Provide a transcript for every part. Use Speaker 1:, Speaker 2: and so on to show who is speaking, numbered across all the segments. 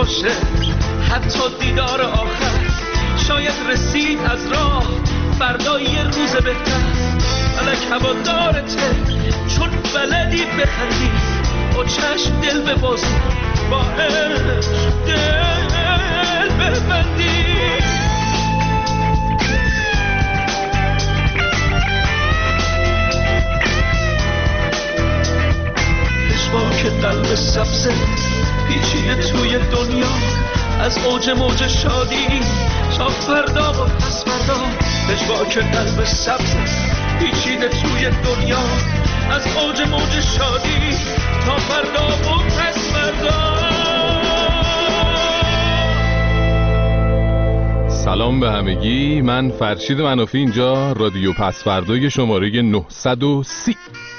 Speaker 1: باشه حتی دیدار آخر، شاید رسید از راه فردا یه روز بهتر. فلک هوادارته چون بلدی بخندی، با چشم دل ببازی، با عشق دل ببندی. که قلب سبزه پیچیده توی دنیا، از اوج موج شادی تا فردا و پس فردا. که قلب سبزه پیچیده توی دنیا، از اوج موج شادی تا فردا و پس فردا.
Speaker 2: سلام به همگی، من فرشید منافی، اینجا رادیو پس فردای شماره 930.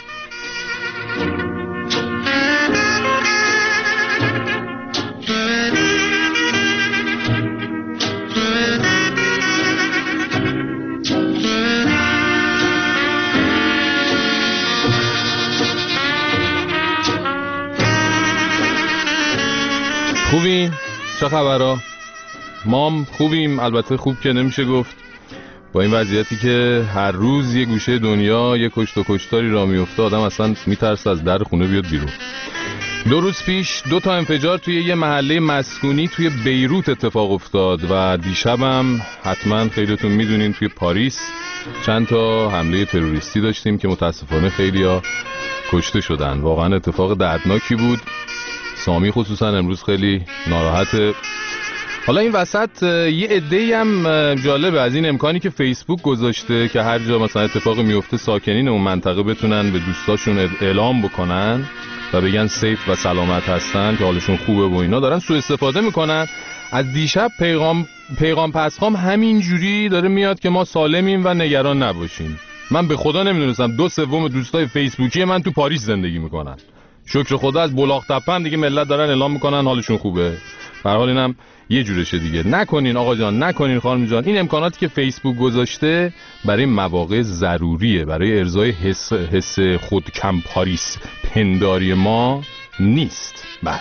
Speaker 2: خوبی؟ چه خبرها؟ مام خوبیم، البته خوب که نمیشه گفت با این وضعیتی که هر روز یه گوشه دنیا یه کشت و کشتاری را میفته، آدم اصلا میترسه از در خونه بیاد بیرون. 2 روز پیش 2 تا انفجار توی یه محله مسکونی توی بیروت اتفاق افتاد و دیشبم حتما خیلیتون میدونین توی پاریس چند تا حمله تروریستی داشتیم که متاسفانه خیلیا کشته شدن. واقعا اتفاق دردناکی بود. سامی خصوصا امروز خیلی ناراحته. حالا این وسط یه عده‌ای هم جالبه از این امکانی که فیسبوک گذاشته که هر جا مثلا اتفاقی میفته ساکنین اون منطقه بتونن به دوستاشون اعلام بکنن و بگن سیف و سلامت هستن که حالشون خوبه و اینا. دارن سوء استفاده میکنن. از دیشب پیغام پسخام همین جوری داره میاد که ما سالمیم و نگران نباشین. من به خدا نمیدونستم 2/3 دوستای فیسبوکی من تو پاریس زندگی میکنن. شکر خدا از بلاغ تپه هم دیگه ملت دارن اعلام میکنن حالشون خوبه. به هر حال اینم یه جورشه دیگه. نکنین آقا جان، نکنین خانم جان. این امکاناتی که فیسبوک گذاشته برای مواقع ضروریه، برای ارضای حس خود کم پاریس پنداری ما نیست. بله.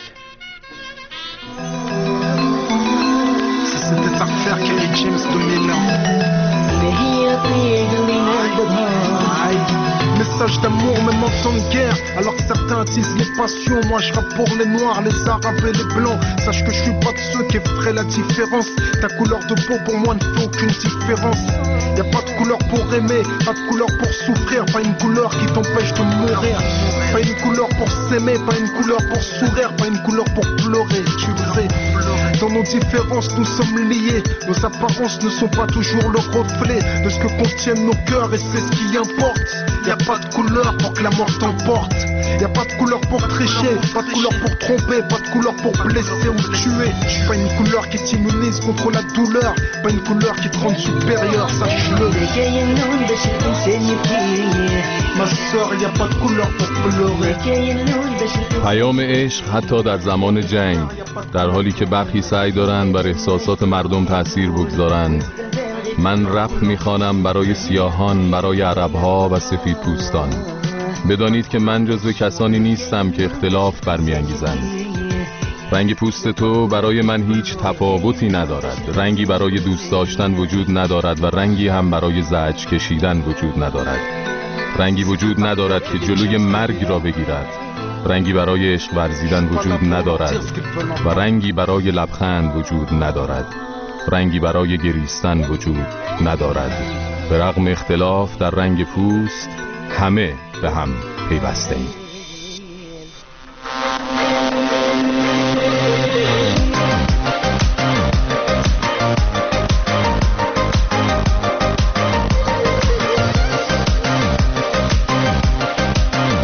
Speaker 3: Message d'amour même en temps de guerre. Alors que certains attisent les passions, moi je rappe pour les noirs, les arabes et les blancs. Sache que je suis pas de ceux qui feraient la différence. Ta couleur de peau pour moi ne fait aucune différence. Y'a pas de couleur pour aimer, pas de couleur pour souffrir. Pas une couleur qui t'empêche de mourir. Pas une couleur pour s'aimer, pas une couleur pour sourire. Pas une couleur pour pleurer, tu le sais. Dans nos différences nous sommes liés. Nos apparences ne sont pas toujours le reflet de ce que contiennent nos cœurs, et c'est ce qui importe. Y'a pas de couleur pour que la mort t'emporte. Y'a pas de couleur pour tricher, pas de couleur pour tromper, pas de couleur pour blesser ou tuer. J'suis pas une couleur qui t'immunise contre la douleur, pas une couleur qui te rend supérieur, sache-le. Ma soeur, y'a pas de couleur pour pleurer.
Speaker 2: پیام عشق حتی در زمان جنگ، در حالی که برخی سعی دارند بر احساسات مردم تأثیر بگذارند. من رپ میخوانم برای سیاهان، برای عربها و سفید پوستان. بدانید که من جزو کسانی نیستم که اختلاف برمیانگیزند. رنگ پوست تو برای من هیچ تفاوتی ندارد. رنگی برای دوست داشتن وجود ندارد و رنگی هم برای زجر کشیدن وجود ندارد. رنگی وجود ندارد که جلوی مرگ را بگیرد. رنگی برای عشق ورزیدن وجود ندارد و رنگی برای لبخند وجود ندارد. رنگی برای گریستن وجود ندارد. به رغم اختلاف در رنگ پوست همه به هم پیوسته ایم.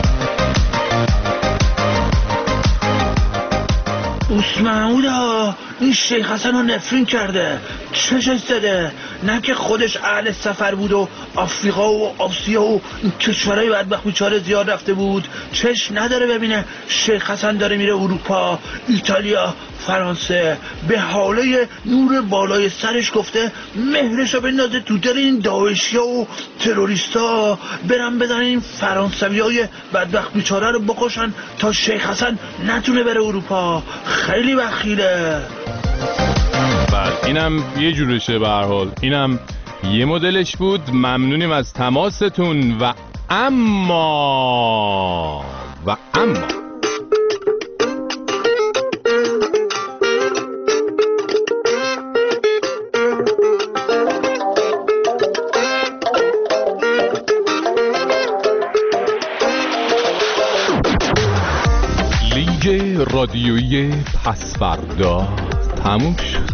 Speaker 1: اسمعودا این شیخ حسن رو نفرین کرده، چشش زده. نه که خودش اهل سفر بود و آفریقا و آسیا و این کشورهای بدبخت بیچاره زیاد رفته بود، چش نداره ببینه شیخ حسن داره میره اروپا، ایتالیا، فرانسه. به حاله نور بالای سرش گفته مهرشو بندازه تو دل این داعشیا و تروریستا، برن بدن این فرانسویای بدبخت بیچاره رو بکشن تا شیخ حسن نتونه بره اروپا. خیلی بخیله.
Speaker 2: بله اینم یه جورشه. به هر حال اینم یه مدلش بود. ممنونیم از تماستون. و اما لیگ رادیویی پسوردا تموم شد.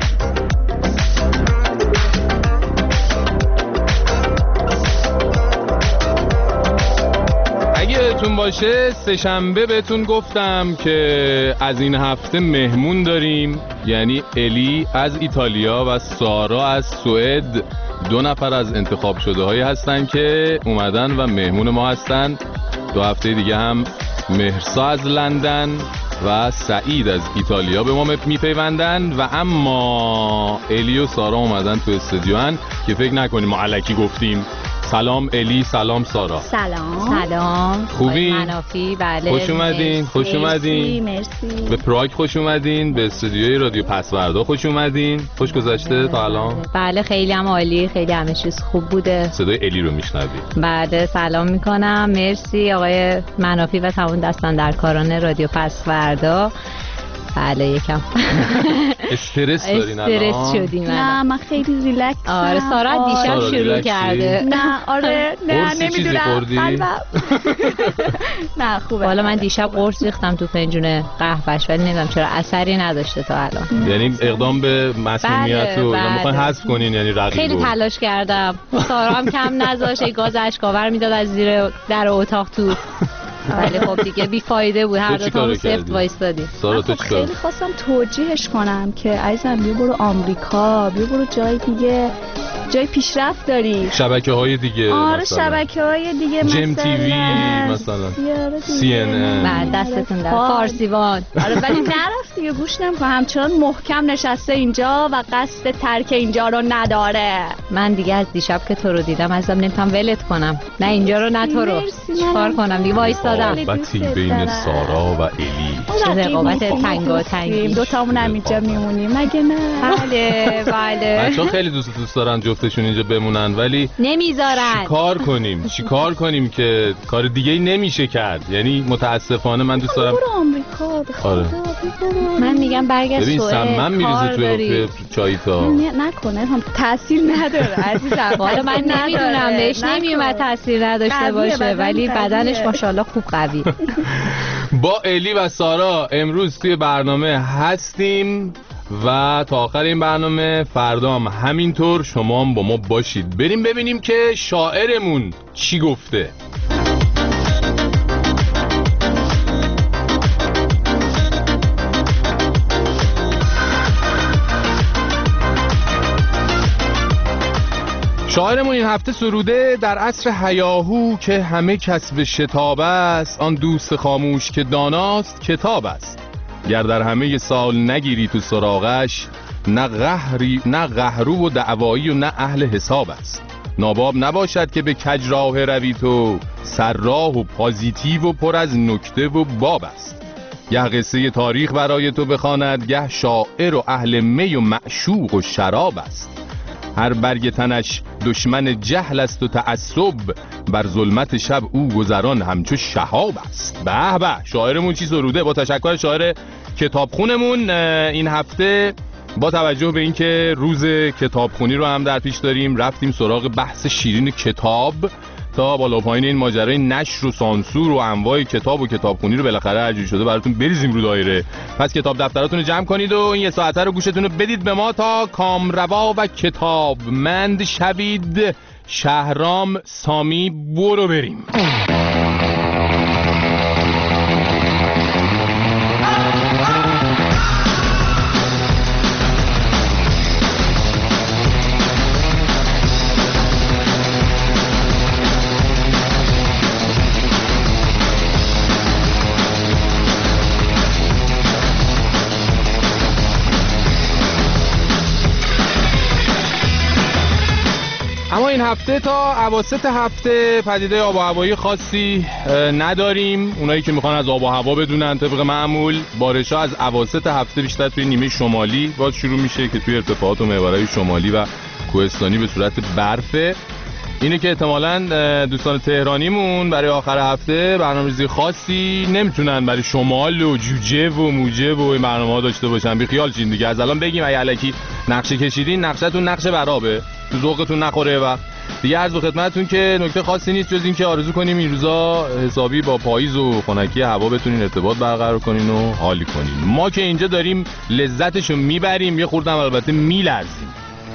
Speaker 2: اگه یادتون باشه سه‌شنبه بهتون گفتم که از این هفته مهمون داریم، یعنی الی از ایتالیا و سارا از سوئد. 2 نفر از انتخاب شده هایی هستن که اومدن و مهمون ما هستن. 2 هفته دیگه هم مهرسا از لندن و سعید از ایتالیا به ما میپیوندن. و اما الی و سارا اومدن تو استودیوان که فکر نکنیم ما الکی گفتیم. سلام الی، سلام سارا.
Speaker 4: سلام.
Speaker 2: خوبی؟
Speaker 4: منافی. بله.
Speaker 2: خوش اومدین.
Speaker 4: مرسی.
Speaker 2: به پراگ خوش اومدین. به استودیوی رادیو پسوردا خوش اومدین. خوش گذشته تا الان؟
Speaker 4: بله خیلی هم عالی، خیلی همه چیز خوب بوده.
Speaker 2: صدای الی رو میشنوید؟
Speaker 4: بله سلام میکنم. مرسی آقای منافی و تمام دستان در کاران رادیو پسوردا. بله یکم
Speaker 2: استرس دارین الان؟
Speaker 4: استرس شدیم.
Speaker 5: نه من خیلی ریلکس.
Speaker 4: آره سارا دیشب شروع کرده.
Speaker 5: نه آره نه نمیدونم. نه خوبه.
Speaker 4: حالا من دیشب قرص ریختم تو فنجون قهوه‌اش ولی نمیدونم چرا اثری نداشته تا الان.
Speaker 2: یعنی اقدام به مسمومیت رو میخواین حذف کنین یعنی رقیبو؟
Speaker 4: خیلی تلاش کردم. سارا هم کم نذاشت، گاز اشکاور میداد از زیر در اتاق تو. ولی خب دیگه بیفایده بود، هر دو تا سفت وایستادیم.
Speaker 2: سارا تو چیکار؟
Speaker 5: خیلی خواستم توجیهش کنم که عزیزم بیا برو آمریکا، بیا برو جای دیگه، جای پیشرفت داری،
Speaker 2: شبکه‌های دیگه.
Speaker 5: آره شبکه‌های دیگه مثلا
Speaker 2: جیم تی وی مثلا سی ان ان.
Speaker 4: بعد دستتون در فارسیوان.
Speaker 5: آره ولی نرفت دیگه، گوش نمی‌کنه، همچنان محکم نشسته اینجا و قصد ترک اینجا رو نداره.
Speaker 4: من دیگه از دیشب که تو رو دیدم ازم نمیتونم ولت کنم، نه اینجا رو نه تو رو. چیکار کنم دیگه؟ وایسادم.
Speaker 2: رقابتی بین سارا و الی.
Speaker 4: چه رقابت تنگاتنگی.
Speaker 5: دو تامون هم اینجا میمونیم مگه نه؟
Speaker 4: بله بله.
Speaker 2: بچه‌ها خیلی دوست دارن جفتشون اینجا بمونن ولی
Speaker 4: نمیذارن.
Speaker 2: چیکار کنیم که کار دیگه ای نمیشه کرد. یعنی متاسفانه من دوست دارم
Speaker 5: برو آمریکا.
Speaker 2: آره.
Speaker 4: من میگم برگشت
Speaker 2: ببین
Speaker 4: سوئد.
Speaker 2: سمم میریزه تو چایتا.
Speaker 5: نکنه هم تاثیر نداره عزیزم.
Speaker 4: حالا من نمیدونم بهش نمیومد تاثیر نداشته باشه ولی بدنش ماشاءالله خوب قوی.
Speaker 2: با الی و سارا امروز توی برنامه هستیم و تا آخر این برنامه فردا هم همینطور شما هم با ما باشید. بریم ببینیم که شاعرمون چی گفته. شاعرمون این هفته سروده در عصر هیاهو که همه کسب شتاب است، آن دوست خاموش که داناست کتاب است. گر در همه سال نگیری تو سراغش، نه قهرو و دعوایی و نه اهل حساب است. ناباب نباشد که به کج راه روی تو، سرراه و پازیتیو و پر از نکته و باب است. گه قصه تاریخ برای تو بخواند، گه شاعر و اهل می و معشوق و شراب است. هر برگ تنش دشمن جهل است و تعصب، بر ظلمت شب او گذران همچو شهاب است. به به شاعرمون چی سروده. با تشکر شاعر کتابخونمون این هفته با توجه به اینکه روز کتابخونی رو هم در پیش داریم رفتیم سراغ بحث شیرین کتاب تا بالا پایین این ماجرای نشر و سانسور و انواع کتاب و کتابخونی رو بالاخره هرجوری شده براتون بریزیم رو دایره. پس کتاب دفتراتون رو جمع کنید و این یه ساعته رو گوشتون رو بدید به ما تا کامروا و کتابمند شوید. شهرام سامی برو بریم. اما این هفته تا اواسط هفته پدیده آب و هوایی خاصی نداریم. اونایی که میخوان از آب و هوا بدونن طبق معمول بارش‌ها از اواسط هفته بیشتر توی نیمه شمالی باز شروع میشه که توی ارتفاعات و محورهای شمالی و کوهستانی به صورت برفه. اینه که احتمالاً دوستان تهرانیمون برای آخر هفته برنامه‌ریزی خاصی نمیتونن برای شمال و جوجه و موجه و این برنامه‌ها داشته باشن. بی خیال شین دیگه، از الان بگیم اگه الکی نقشه کشیدین نقشه‌تون نقشه برابه، تو ذوقتون نخوره و دیگه عرض به خدمتتون که نکته خاصی نیست جز این که آرزو کنیم این روزا حسابی با پاییز و خنکی هوا بتونین ارتباط برقرار کنین و حالی کنین. ما که اینجا داریم لذتشو میبریم، یه خوردم البته میلرزیم.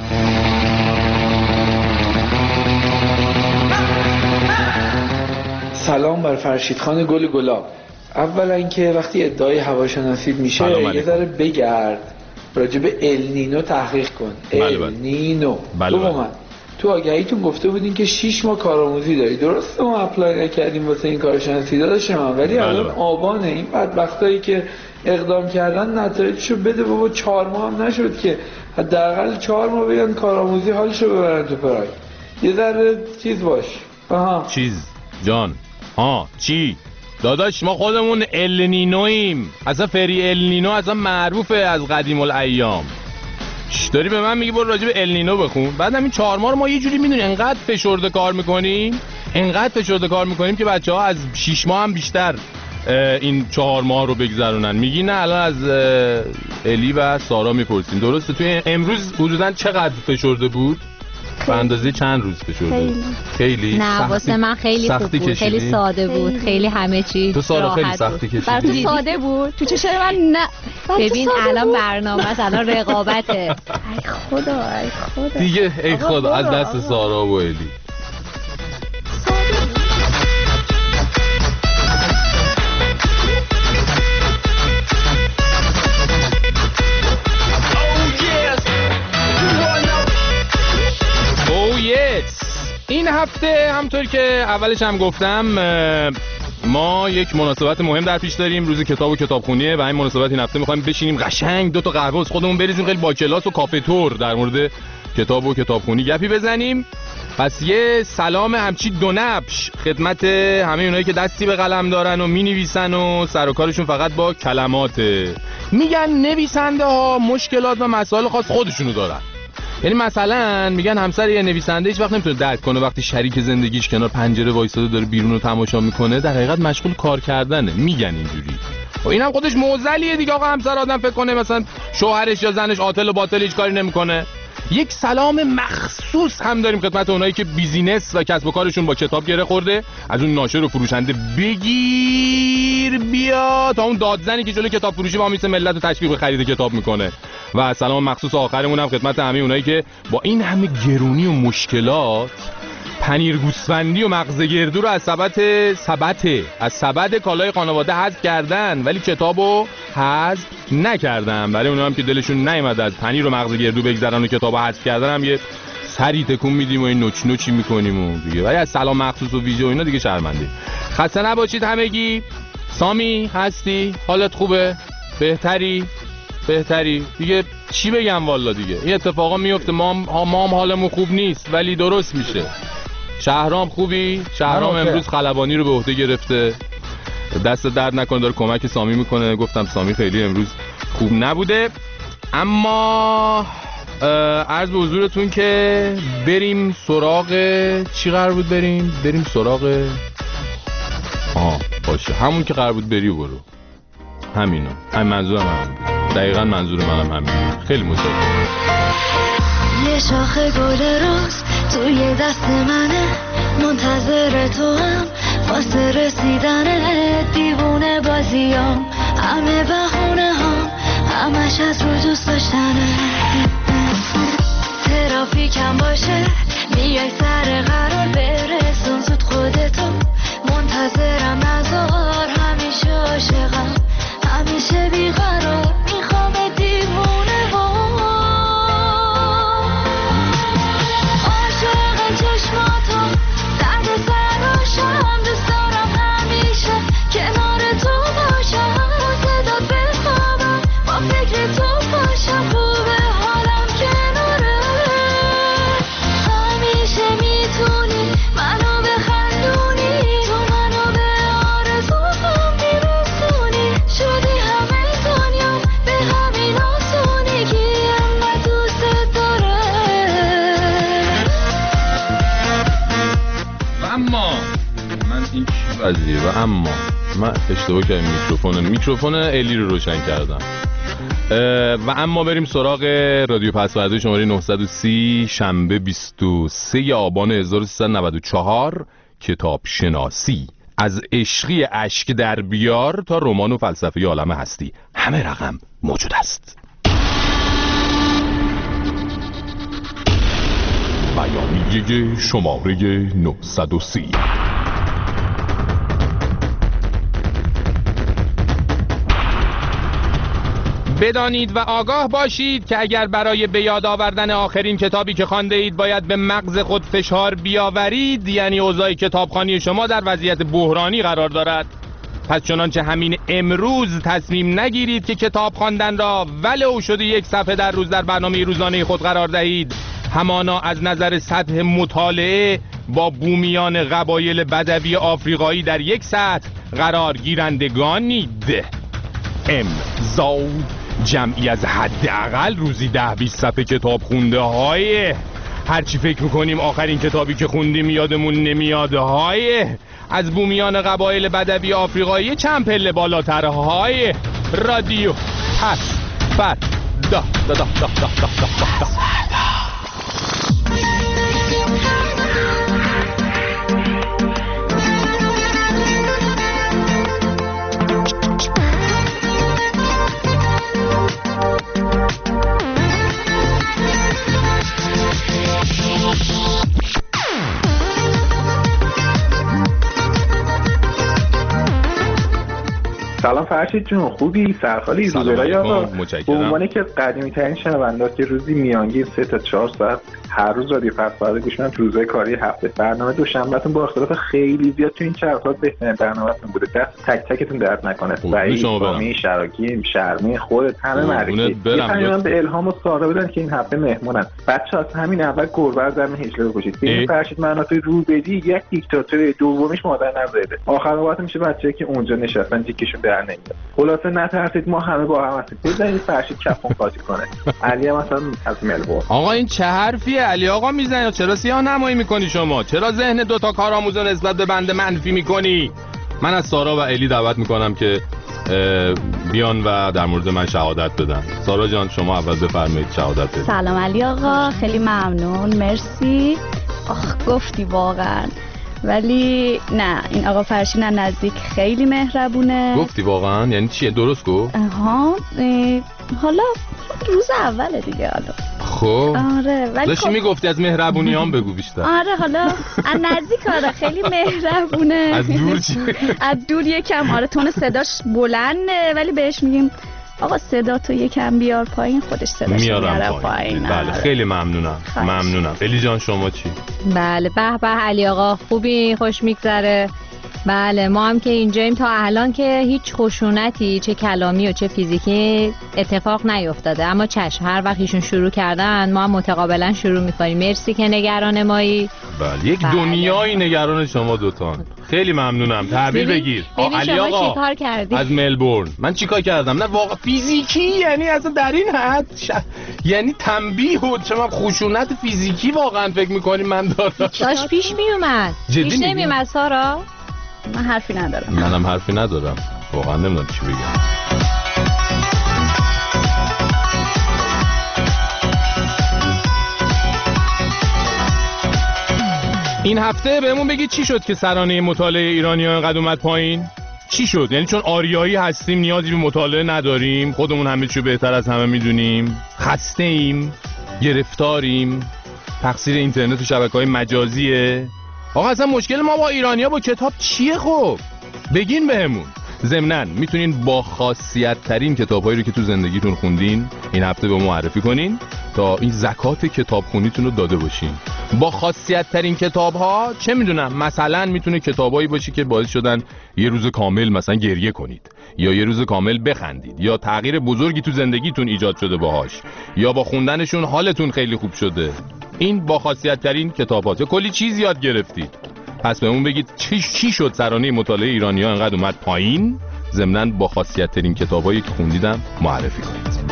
Speaker 6: سلام بر فرشیدخان گل گلاب. اولا اینکه وقتی ادعای هواشناسی میشه یه ذره بگرد راجع به النینو تحقیق کن. النینو. دوما تو آگهیتون گفته بودین که 6 ماه کارآموزی داری. درسته ما اپلای نکردیم واسه این کارشناسی داداش من، ولی الان آبانه. این بدبختایی که اقدام کردن نتایجشو بده بابا. 4 ماه هم نشد که حداقل 4 ماه بگن کارآموزی حالشو ببرن تو پرای. یه ذره چیز باش.
Speaker 2: چیز جان چی؟ داداش ما خودمون النینویم، اصلا فری النینو اصلا معروفه از قدیم الایام. داری به من میگی برو راجع به النینو بخون، بعدم این 4 ماه رو ما یه جوری میدونی انقدر فشرده کار میکنیم که بچه‌ها از 6 ماه هم بیشتر این 4 ماه رو بگذرونن. میگی نه الان از الی و سارا میپرسیم. درسته توی امروز حدوداً چقدر فشرده بود؟ به اندازه چند روز فشرده؟ خیلی.
Speaker 4: نه واسه من خیلی خوب بود، خیلی ساده بود، خیلی همه چی
Speaker 2: تو سارا خیلی سختی کشیدی.
Speaker 5: برای تو ساده بود؟ تو چشم من نه.
Speaker 4: ببین الان برنامه است، الان رقابته.
Speaker 5: ای خدا
Speaker 2: دیگه ای خدا از دست سارا و الی. این هفته همطور که اولش هم گفتم ما یک مناسبت مهم در پیش داریم. روز کتاب و کتابخونیه و این مناسبت این هفته می‌خوایم بشینیم قشنگ 2 تا قهوه از خودمون بریزیم، خیلی با کلاس و کافه تور در مورد کتاب و کتابخونی گپی بزنیم. پس یه سلام همچی دو نبش خدمت همه اونایی که دستی به قلم دارن و می‌نویسن و سر و کارشون فقط با کلماته. میگن نویسنده ها مشکلات و مسائل خاص خودشونو دارن. یعنی مثلا میگن همسر یه نویسنده هیچ وقت نمیتونه درک کنه وقتی شریک زندگیش کنار پنجره وایساده داره بیرون رو تماشا میکنه در حقیقت مشغول کار کردنه. میگن اینجوری. و اینم خودش معضلیه دیگه. آقا همسر آدم فکر کنه مثلا شوهرش یا زنش عاطل و باطل هیچ کاری نمیکنه. یک سلام مخصوص هم داریم خدمت اونایی که بیزینس و کسب و کارشون با کتاب گره خورده. از اون ناشر و فروشنده بگیر بیا تا اون دادزنی که جلوی کتاب فروشی با میسه ملت رو تشویق به خرید کتاب میکنه. و سلام مخصوص آخرمون هم خدمت همه اونایی که با این همه گرونی و مشکلات پنیر گوسفندی و مغز گردو رو از سبد کالای خانواده حذف کردن ولی کتابو حذف نکردن. برای اونها هم که دلشون نیومد از پنیر و مغز گردو بگذرن و کتابو حذف کردن هم یه سری تکون میدیم و این نوچ نوچی میکنیم و دیگه. ولی از سلام مخصوص و ویژه و اینا دیگه شرمنده. خسته نباشید همگی. سامی هستی؟ حالت خوبه؟ بهتری دیگه چی بگم والا دیگه. این اتفاقا میفته. ما هم حالمون خوب نیست ولی درست میشه. شهرام خوبی؟ شهرام امروز خلبانی رو به عهده گرفته. دست درد نکنه داره کمک سامی میکنه. گفتم سامی خیلی امروز خوب نبوده. اما عرض به حضورتون که بریم سراغ چی قرار بود بریم سراغ باشه همون که قرار بود بری و برو. همین منظورم همین. دقیقاً منظور منم همین. خیلی متشکرم.
Speaker 7: یه شاخه گل روز توی دست منه، منتظر تو هم واسه رسیدنه. دیوونه بازیام همه بهونه هم همش از رو دوست داشتنه. ترافیکم باشه میای سر قرار برسون زود خودتو. منتظرم نزار همیشه عاشقم همیشه بیقرار میخوام دیوونه عاشق چشماتو درد سراشم. دوست دارم همیشه کنار تو باشم صدات بخوابم با فکر تو باشم. خوبه حالم کناره همیشه
Speaker 2: و اما من اشتباه کردم، میکروفون الی رو روشن کردم. و اما بریم سراغ رادیو پسورده شماره 930 شنبه 23 آبان 1394. کتاب شناسی، از عشقی اشک در بیار تا رمان و فلسفه عالم هستی، همه رقم موجود است. بیانیه شماره 930. بدانید و آگاه باشید که اگر برای به یاد آوردن آخرین کتابی که خوانده اید باید به مغز خود فشار بیاورید، یعنی اوضاع کتابخوانی شما در وضعیت بحرانی قرار دارد. پس چنانچه همین امروز تصمیم نگیرید که کتاب خواندن را ولو شده یک صفحه در روز در برنامه روزانه خود قرار دهید، همانا از نظر سطح مطالعه با بومیان قبایل بدوی آفریقایی در یک سطح قرار گیرندگانید. امضا جمعی از حداقل روزی 10-20 صفحه کتاب خونده های هرچی فکر میکنیم آخرین کتابی که خوندیم یادمون نمیاد های از بومیان قبایل بدوی آفریقایی چند پله بالاتر های رادیو پسورده.
Speaker 8: سلام فرشید جون، خوبی؟ سرحالی؟ روزگاری آقا. به عنوان که قدیمی ترین شنونده که روزی میانگین 3 تا 4 ساعت هر روز رادیو پسورده گوش میدم تو روزهای کاری هفته، برنامه دوشنبهتون با اختلاف خیلی زیاد تو این چند ساعت بهترین برنامه‌تون بوده. دست تک تکتون درد نکنه. سعید، بامی، شراکی، شرمی، خودت، همه معرفی. من به الهام و سارا بدن که این هفته مهمونن. بچه‌ها همین اول گربه زمین هیچ رو بکشید. این فرشید مناطق رو بدی یک دیکتاتور، دومیش مادر نزاده. آخر وقت میشه بچه‌ای که اونجا نشستن تیکشون در نمیاد. خلاصه نترسید، ما همه با هم هستیم. بزنید فرشید کفون قاطی کنه. علی هم مثلا از ملبورن.
Speaker 2: آقا این چه حرفیه علی آقا میزنی؟ چرا سیاه نمایی میکنی شما؟ چرا ذهن دوتا کارآموزو نسبت به بنده منفی میکنی؟ من از سارا و الی دعوت میکنم که بیان و در مورد من شهادت بدن. سارا جان شما اول بفرمایید شهادت بدید.
Speaker 5: سلام علی آقا، خیلی ممنون، مرسی. گفتی واقعا، ولی نه این آقا فرشین نزدیک خیلی مهربونه.
Speaker 2: گفتی واقعا؟ یعنی چیه؟ درست گفت؟
Speaker 5: حالا روز اوله دیگه. حالا
Speaker 2: خب
Speaker 5: آره، ولی
Speaker 2: داشتی میگفتی از مهربونیام بگو بیشتر.
Speaker 5: آره حالا از نزدیک آره خیلی مهربونه.
Speaker 2: از دور چی؟
Speaker 5: از دور یکم آره تون صداش بلنده، ولی بهش میگیم آقا صدا تو یکم بیار پایین، خودش صداش میاره پایین.
Speaker 2: بله خیلی ممنونم. ممنونم. الی جان شما چی؟
Speaker 4: بله به به علی آقا، خوبی؟ خوش میگذره؟ بله ما هم که اینجاییم تا الان که هیچ خشونتی چه کلامی و چه فیزیکی اتفاق نیفتاده، اما چشم هر وقت ایشون شروع کردن ما هم متقابلا شروع میکنیم. مرسی که نگران مایی.
Speaker 2: بله یک دنیای نگران شما دوتان. خیلی ممنونم. تحویل بگیر.
Speaker 4: علی آقا چیکار کردی؟
Speaker 2: از ملبورن. من چیکار کردم؟ نه واقعا فیزیکی، یعنی اصلا در این حد یعنی تنبیه و چه خشونت فیزیکی واقعا فکر می‌کنی من دارم؟
Speaker 4: داش پیش میومد. پیش نمیومد سارا؟
Speaker 5: من حرفی ندارم.
Speaker 2: منم حرفی ندارم. واقعا نمیدونم چی بگم. این هفته بهمون بگید چی شد که سرانه مطالعه ایرانی‌ها اینقدر اومد پایین؟ چی شد؟ یعنی چون آریایی هستیم نیازی به مطالعه نداریم، خودمون همه چیو بهتر از همه میدونیم، خسته ایم، گرفتاریم، تقصیر اینترنت و شبکه‌های مجازیه؟ آقا اصلا مشکل ما با ایرانی‌ها با کتاب چیه خب؟ بگین بهمون. ضمناً میتونین با خاصیت ترین کتابایی رو که تو زندگیتون خوندین این هفته به معرفی کنین تا این زکات کتابخونیتون رو داده باشین. با خاصیت ترین کتاب‌ها چه میدونم، مثلا میتونه کتابایی باشه که باعث شدن یه روز کامل مثلا گریه کنید، یا یه روز کامل بخندید، یا تغییر بزرگی تو زندگیتون ایجاد شده باهاش، یا با خوندنشون حالتون خیلی خوب شده. این با خاصیت ترین کتابات. کلی چیز یاد گرفتید. پس بهمون بگید چی شد سرانه مطالعه ایرانی‌ها انقدر اومد پایین؟ ضمناً با خاصیت ترین کتابایی که خوندیدم معرفی کنید.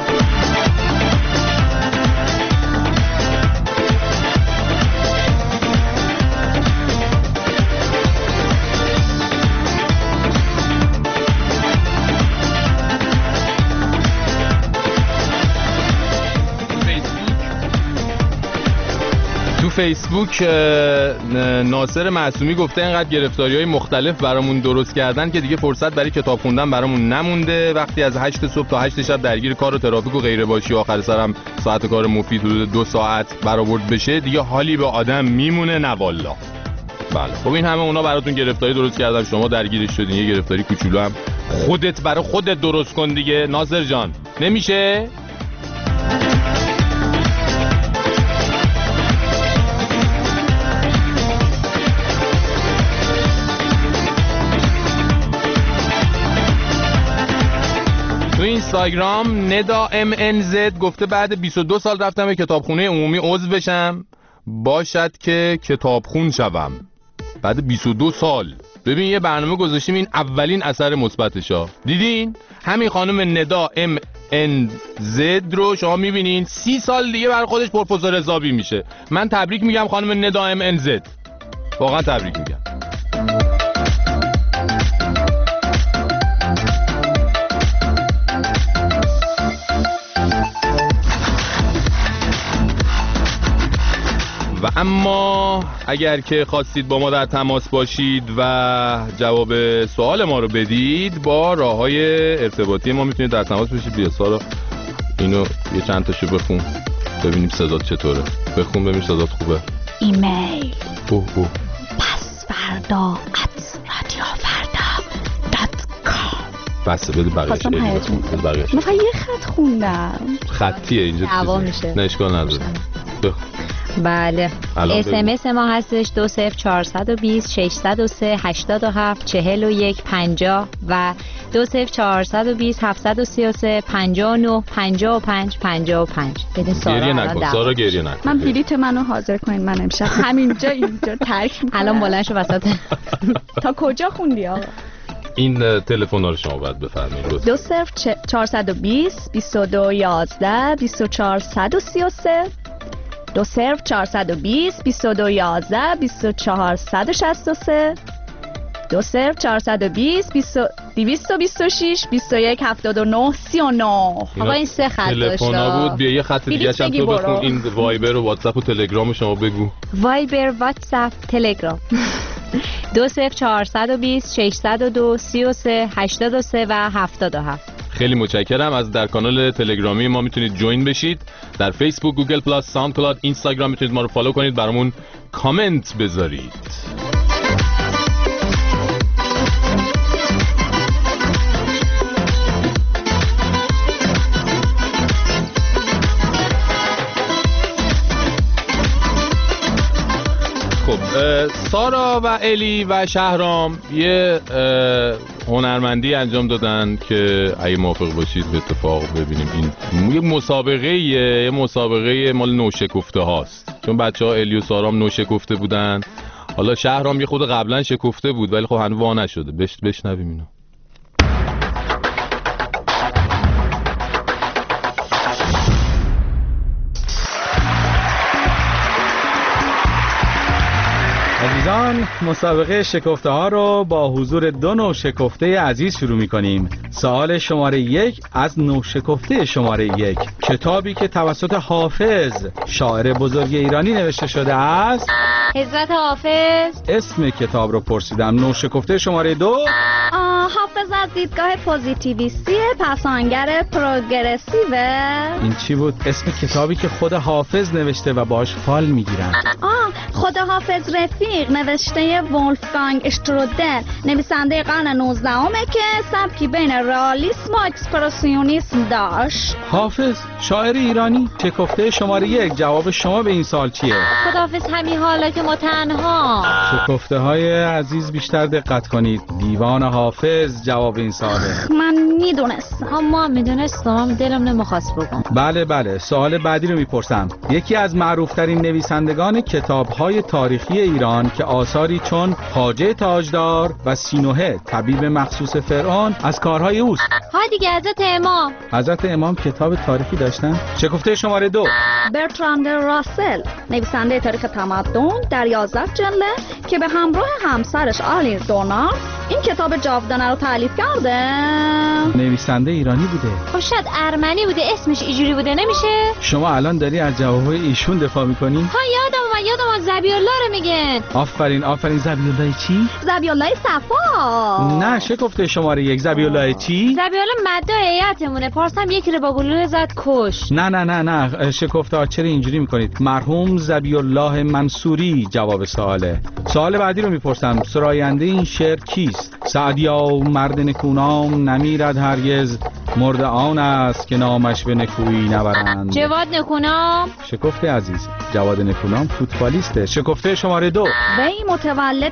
Speaker 2: فیسبوک ناصر معصومی گفته اینقدر گرفتاری‌های مختلف برامون درست کردن که دیگه فرصت برای کتاب خوندن برامون نمونده. وقتی از 8 صبح تا 8 شب درگیر کار و ترافیک و غیره باشی و آخر سرم ساعت کار مفید حدود 2 ساعت برآورد بشه دیگه حالی به آدم میمونه نه والا. بله خب این همه اونا براتون گرفتاری درست کردن، شما درگیرش شدین. یه گرفتاری کوچولو هم خودت برای خودت درست کن دیگه ناصر جان، نمیشه؟ تو اینستاگرام ندا MNZ گفته بعد 22 سال رفتم به کتابخونه عمومی عضو بشم، باشد که کتابخون شوم. بعد 22 سال ببین یه برنامه گذاشتیم، این اولین اثر مثبتشا دیدین؟ همین خانم ندا MNZ رو شما میبینین 30 سال دیگه برای خودش پروفسور حسابی میشه. من تبریک میگم خانم ندا MNZ، واقعا تبریک میگم. و اما اگر که خواستید با ما در تماس باشید و جواب سوال ما رو بدید، با راه‌های ارتباطی ما میتونید در تماس باشید. بیا سارا اینو یه چند تاشو بخون ببینیم صدات چطوره. بخون ببینیم صدات خوبه.
Speaker 5: ایمیل
Speaker 2: pasvarda@radiofarda.com. بس بده بقیه‌اش بقیه‌اش.
Speaker 5: من یه خط خوندم.
Speaker 2: خطیه اینجا
Speaker 4: دعوا میشه.
Speaker 2: نه اشکال نداره.
Speaker 4: بله SMS ما هستش 20420 603 87 41 50 و 20420 733 59 55 55. بدین
Speaker 2: گریه نکن سارا، گریه نکن.
Speaker 5: من بلیت منو حاضر کنین، من امشب همینجا اینجا ترک میکنم.
Speaker 4: الان بلند شو وسط.
Speaker 5: تا کجا خوندی آقا؟
Speaker 2: این تلفن رو شما باید بفرمایید.
Speaker 5: 20420 22 11 24 133 20420 22 11 24 163 20420 226 21 79 39.
Speaker 4: آقا این 3 خط داشت.
Speaker 2: تلفن بود. بیا یه خط دیگه هم تو بخون. این وایبر و واتساپ و تلگرام شما بگو.
Speaker 4: وایبر، واتساپ، تلگرام 20420 602 33 83 و 77.
Speaker 2: خیلی متشکرم. از در کانال تلگرامی ما میتونید جوین بشید. در فیسبوک، گوگل پلاس، ساوندکلاود، اینستاگرام میتونید ما رو فالو کنید، برامون کامنت بذارید. خب سارا و الی و شهرام یه هنرمندی انجام دادن که اگه موافق باشید به اتفاق ببینیم. این یه مسابقه مال نوشکفته هاست، چون بچه‌ها الی و سارام نوشکفته بودن. حالا شهرام یه خود قبلا شکفته بود ولی خب هنوز وا نشده. بشنویم اینو.
Speaker 9: عزیزان، مسابقه شکفته ها رو با حضور 2 نوشکفته عزیز شروع می کنیم. سوال شماره 1 از نوشکفته شماره 1. کتابی که توسط حافظ شاعر بزرگ ایرانی نوشته شده است.
Speaker 4: حضرت حافظ.
Speaker 9: اسم کتاب رو پرسیدم. نوشکفته شماره 2.
Speaker 5: حافظ از دیدگاه پوزیتیویستی، پسانگر پروگرسیوه.
Speaker 9: این چی بود؟ اسم کتابی که خود حافظ نوشته و باش فال میگیرن.
Speaker 5: خود حافظ رفیق، نوشته ولفگانگ اشترودل، نویسنده قرن 19 که سبکی بین رئالیسم و اکسپرسیونیسم داشت.
Speaker 9: حافظ شاعر ایرانی. شکفته شماره 1. جواب شما به این سال چیه؟
Speaker 4: خداحافظ همین حالا که ما تنها.
Speaker 9: شکفته های عزیز بیشتر دقت کنید. دیوان حافظ جواب این ساله.
Speaker 5: من میدونستم.
Speaker 4: ما میدونستم، دلم نمیخواست بگم.
Speaker 9: بله سوال بعدی رو میپرسم. یکی از معروفترین نویسندگان کتاب‌های تاریخی ایران که آثاری چون خواجه تاجدار و سینوحه طبیب مخصوص فرعون از کارهای اوست.
Speaker 4: دیگه حضرت امام
Speaker 9: کتاب تاریخی داشتن؟ شکفته شماره 2.
Speaker 5: برتراند راسل، نویسنده تاریخ تمدن در 11 جلد که به همراه همسرش آلین دونار این کتاب جاودانه رو تالیف کرده.
Speaker 9: نویسنده ایرانی بوده.
Speaker 4: خب شاید ارمنی بوده، اسمش اینجوری بوده. نمیشه؟
Speaker 9: شما الان داری از جوابهای ایشون دفاع میکنی؟
Speaker 4: یادم من یادم ذبیحالله رو میگن.
Speaker 9: آفرین ذبیحالله چی؟
Speaker 5: ذبیحالله صفا.
Speaker 9: نه شکفته شماره 1 ذبیحالله چی؟
Speaker 4: ذبیحالله مده هیئتمونه، پارسم یکی رو با گلوله زد کش.
Speaker 9: نه شکفته ها چرا اینجوری میکنید؟ مرحوم ذبیحالله منصوری جواب سواله. سوال بعدی رو میپرسم، سراینده این شعر کیست؟ سعدیا مرد نکونام نمیرد هرگز، مرد آن است که نامش به نکویی نبرند.
Speaker 4: جواد نکونام.
Speaker 9: شکفته عزیز، جواد نکونام فوتبالیسته. شکفته شماره 2.
Speaker 5: وی متولد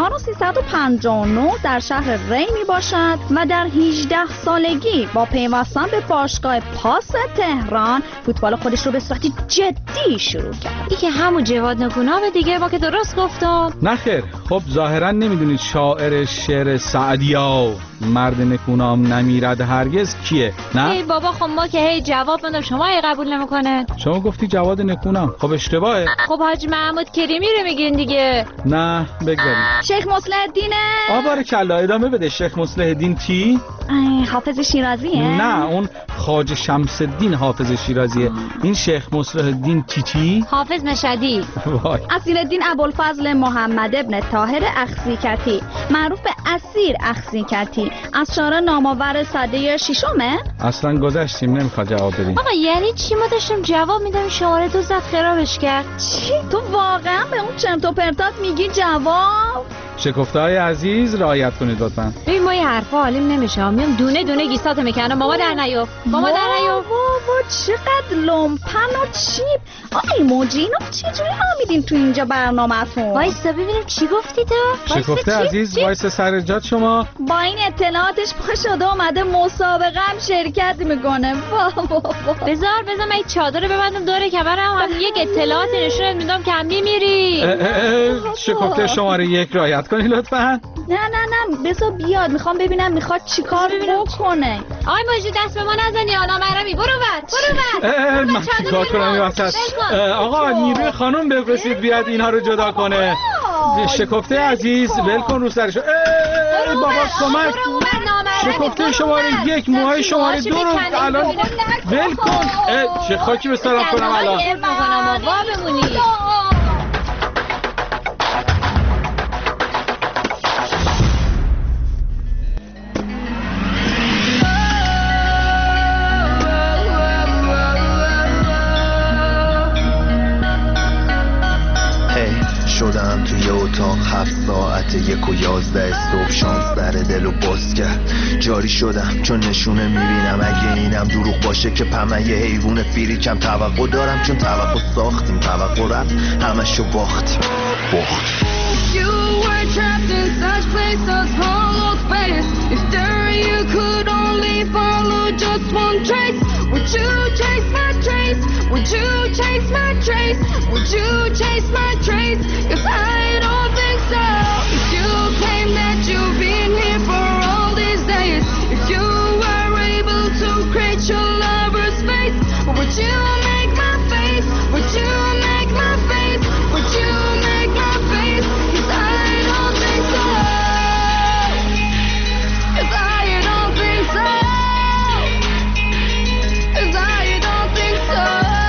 Speaker 5: 1359 در شهر ری می باشد و در 18 سالگی با پیوستن به باشگاه پاس تهران فوتبال خودش رو به صورت جدی شروع کرد.
Speaker 4: این که همون جواد نکونام دیگه، با که درست گفتم.
Speaker 9: نخیر، خب ظاهرا نمیدونید شاعر شعر سعدیا مرد نکونام نمیرد هرگز کیه؟ نه؟
Speaker 4: ای بابا خب ما که هی جواب بدم شما هی قبول نمیکنه.
Speaker 9: شما گفتی جواد نکونام، خب اشتباهه.
Speaker 4: خب حاج محمود کریمی رو میگین دیگه.
Speaker 9: نه بگذارید.
Speaker 5: شیخ مصلح الدینه.
Speaker 9: بارکلا، ادامه بده. شیخ مصلح الدین کی؟
Speaker 5: حافظ شیرازیه؟
Speaker 9: نه اون خواجه شمس الدین حافظ شیرازیه. این شیخ مصلح الدین چی؟
Speaker 4: حافظ مشهدی.
Speaker 5: اصیل‌الدین ابوالفضل محمد ابن طاهر اخزیکتی، معروف به اسیر اخزیکتی، از شاعر نامآور سده ششمه.
Speaker 9: اصلا گذشتیم، نمیخواد جواب بدیم.
Speaker 4: آقا یعنی چی؟ ما داشتیم جواب میدم شماره 2 زد خرابش کرد.
Speaker 5: چی؟ تو واقعا به اون چرت و پرتات میگی جواب؟
Speaker 9: شکفته‌های عزیز رعایت کنید لطفاً.
Speaker 4: ببین ما یه حرفا حالیم نمیشه، میام دونه دونه گیسات میکنم. ماما در نیاف.
Speaker 5: بابا چقدر لومپن و چیپ. آقای موجینو چجوری آمیدین تو اینجا برنامه‌تون؟
Speaker 4: وایسا ببینیم چی گفتی تو.
Speaker 9: شکفته عزیز وایسا سر جات شما.
Speaker 5: با این اطلاعاتش پا شده اومده مسابقه هم شرکت میکنه.
Speaker 4: بذار من این چادر ببندم دور کمرم، هم یک اطلاعاتی نشونت میدم که هم میمیری.
Speaker 9: شکفته شماره 1 رعایت کنی لطفاً.
Speaker 5: نه بذار بیاد، میخوام ببینم میخواد چیکار بکنه.
Speaker 4: آی موجی دست به ما نزنی، آنا مرمی. برو ور.
Speaker 9: من چیکار کنم این وسط؟ آقا نیروی خانم بفرستید بیاد اینها رو جدا کنه. شکفته عزیز ول کن رو سرشو. بابا کمک. شکفته شماره 1 موهای شماره 2 رو الان ول کن. چه خاکی به سرم کنم الان.
Speaker 10: شدم توی اتاق 7 ساعت 1:11 صبح، شانس در دل و باز کرد. جاری شدم چون نشونه میبینم اگه اینم دروغ باشه که پمه یه حیوان فیری کم توقع دارم، چون توقع ساختیم، توقع رفت همشو باختیم. You were trapped in such place, such hollow space. If there you could only follow just one trace. Would you chase my trace? Would you chase my trace? Would you chase my trace? 'Cause I don't think so. If you claim that you've been here for all these days, if you were able to create your lover's face, would you make my face? Would you make my face? Would you make my face? 'Cause I don't think so. 'Cause I don't think so. 'Cause I don't think so.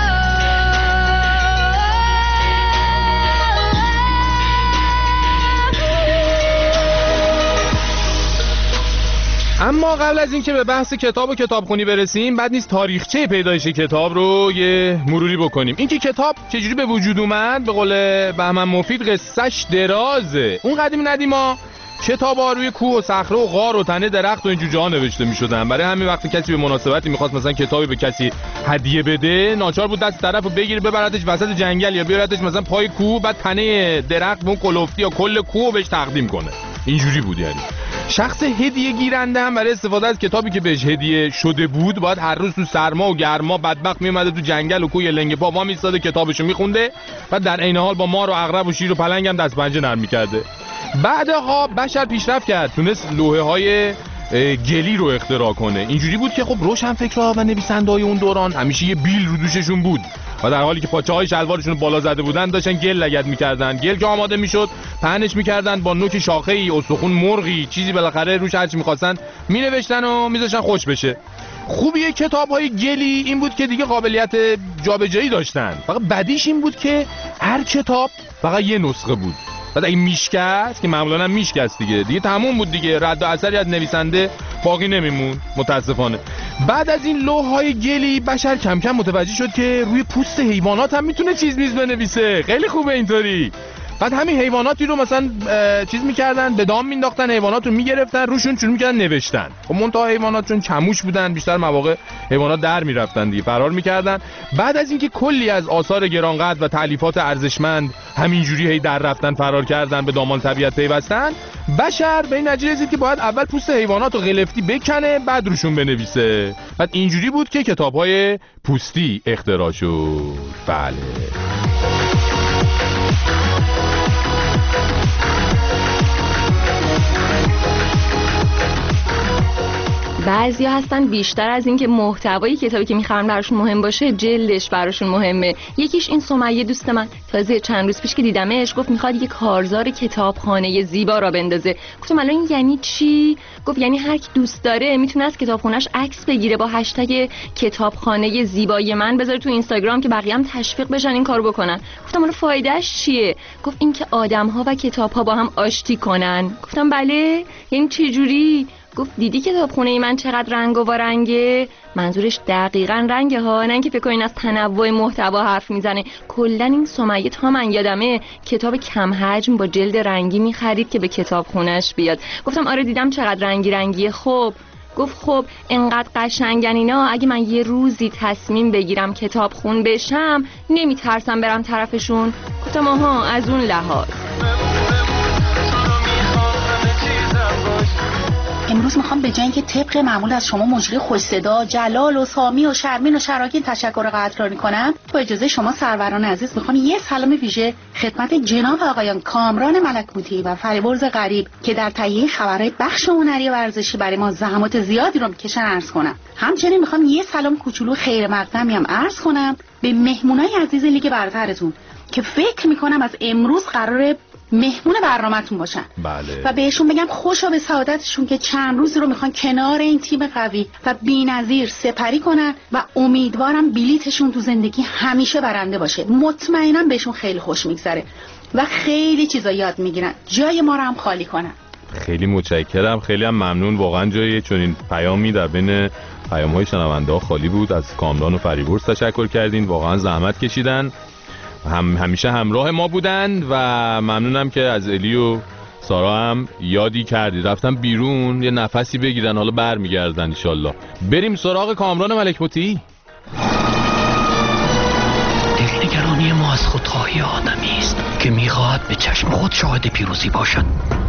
Speaker 2: اما قبل از اینکه به بحث کتاب و کتابخونی برسیم، بد نیست تاریخچه پیدایش کتاب رو یه مروری بکنیم. اینکه کتاب چجوری به وجود اومد، به قول بهمن مفید قصه‌اش درازه. اون قدیم ندیما کتابا روی کوه و صخره و غار و تنه درخت و این جوجه‌ها نوشته می‌شدن. برای همین وقتی کسی به مناسبتی می‌خواست مثلا کتابی به کسی هدیه بده، ناچار بود دست طرفو بگیره ببردش وسط جنگل یا بیارتش مثلا پای کوه، بعد تنه درخت اون کلفتی یا کل کوه بهش تقدیم کنه. اینجوری بود. یعنی شخص هدیه گیرنده هم برای استفاده از کتابی که بهش هدیه شده بود باید هر روز تو سرما و گرما بدبخت میومده تو جنگل و کوه لنگ پا وا میستاده کتابشو میخونده، بعد در عین حال با مار و عقرب و شیر و پلنگ هم دست پنجه نرم میکرده. بعدها بشر پیشرفت کرد، تونست لوحه‌های گلی رو اختراع کنه. اینجوری بود که خب روشنفکرها و نویسنده‌های اون دوران همیشه یه بیل رو دوششون بود و در حالی که پاچه‌های شلوارشون بالا زده بودن داشتن گل لگد می‌کردن. گل که آماده می‌شد پهنش می‌کردن با نوک شاخه‌ای، استخون مرغی، چیزی بالاخره روش هرچی می‌خواستن می‌نوشتن و می‌ذاشتن خوش بشه. خوبیه کتاب‌های گلی این بود که دیگه قابلیت جابجایی داشتن. فقط بدیش این بود که هر کتاب فقط یه نسخه بود. بعد این میشکست که معمولاً هم میشکست دیگه تموم بود دیگه، رد و اثری از نویسنده باقی نمیمون متاسفانه. بعد از این لوح‌های گلی بشر کم کم متوجه شد که روی پوست حیوانات هم میتونه چیز بنویسه. خیلی خوبه اینطوری. بعد همین حیواناتی رو مثلا چیز میکردن، به دام مینداختن، حیوانات رو میگرفتن، روشون شروع میکردن نوشتن. خب منتها حیوانات چون کموش بودن، بیشتر مواقع حیوانات در میرفتن دیگه، فرار میکردن. بعد از اینکه کلی از آثار گرانقدر و تالیفات ارزشمند همینجوری هی در رفتن، فرار کردن، به دامان طبیعت پیوستن، بشر به این نتیجه رسید که باید اول پوست حیوانات رو غلفتی بکنه، بعد روشون بنویسه. بعد اینجوری بود که کتاب‌های پوستی اختراع شد. بله.
Speaker 11: بعضیا هستن بیشتر از این که محتوای کتابی که میخوان براشون مهم باشه، جلدش براشون مهمه. یکیش این سمیه دوست من، تازه چند روز پیش که دیدمش گفت میخواد یه کارزار کتابخانه زیبا را بندازه. گفتم الان این یعنی چی؟ گفت یعنی هر کی دوست داره میتونه از کتابخونه‌اش عکس بگیره با هشتگ کتابخانه زیبای من، بذاره تو اینستاگرام که بقیه هم تشویق بشن این کارو بکنن. گفتم حالا فایدهش چیه؟ گفت این که آدم‌ها و کتاب‌ها با هم آشتی کنن. گفتم بله، یعنی چه جوری؟ گفت دیدی کتابخونه من چقدر رنگ و رنگه؟ منظورش دقیقاً رنگه ها، نه اینکه فکر کنین از تنوع محتوا حرف میزنه. کلا این سمیه تا من یادمه کتاب کم حجم با جلد رنگی میخرید که به کتابخونه‌اش بیاد. گفتم آره دیدم چقدر رنگیه. خب گفت خب انقدر قشنگن اینا، اگه من یه روزی تصمیم بگیرم کتابخون بشم نمیترسم برم طرفشون. گفتم آها از اون لحاظ.
Speaker 12: امروز میخوام به جای اینکه طبق معمول از شما مجری خوش صدا جلال و سامی و شرمین و شراکین تشکر قدردانی کنم، با اجازه شما سروران عزیز میخوام یه سلام ویژه خدمت جناب آقایان کامران ملکوتی و فریبرز غریب که در تهیه خبرهای بخش هنری ورزشی برای ما زحمات زیادی رو میکشن عرض کنم. همچنین میخوام یه سلام کوچولو خیر مقدمی هم عرض کنم به مهمونای عزیز لیگ برترتون که فکر میکنم از امروز قراره مهمون برنامه‌تون باشن.
Speaker 2: بله.
Speaker 12: و بهشون بگم خوشا به سعادتشون که چند روزی رو میخوان کنار این تیم قوی و بی‌نظیر سپری کنن و امیدوارم بلیتشون تو زندگی همیشه برنده باشه. مطمئنم بهشون خیلی خوش میگذره و خیلی چیزا یاد میگیرن. جای ما رو هم خالی کنن.
Speaker 2: خیلی متشکرم، خیلی هم ممنون. واقعا جای چنین پیامی در بین پیام‌های شنونده‌ها خالی بود. از کامران و فریبرز تشکر کردین، واقعا زحمت کشیدن، همیشه همراه ما بودن و ممنونم که از الی و سارا هم یادی کردی. رفتن بیرون یه نفسی بگیرن، حالا برمیگردن انشالله. بریم سراغ کامران ملک‌مطیعی.
Speaker 13: دلنگرانی ما از خودخواهی آدمی است که میخواهد به چشم خود شاهد پیروزی باشد.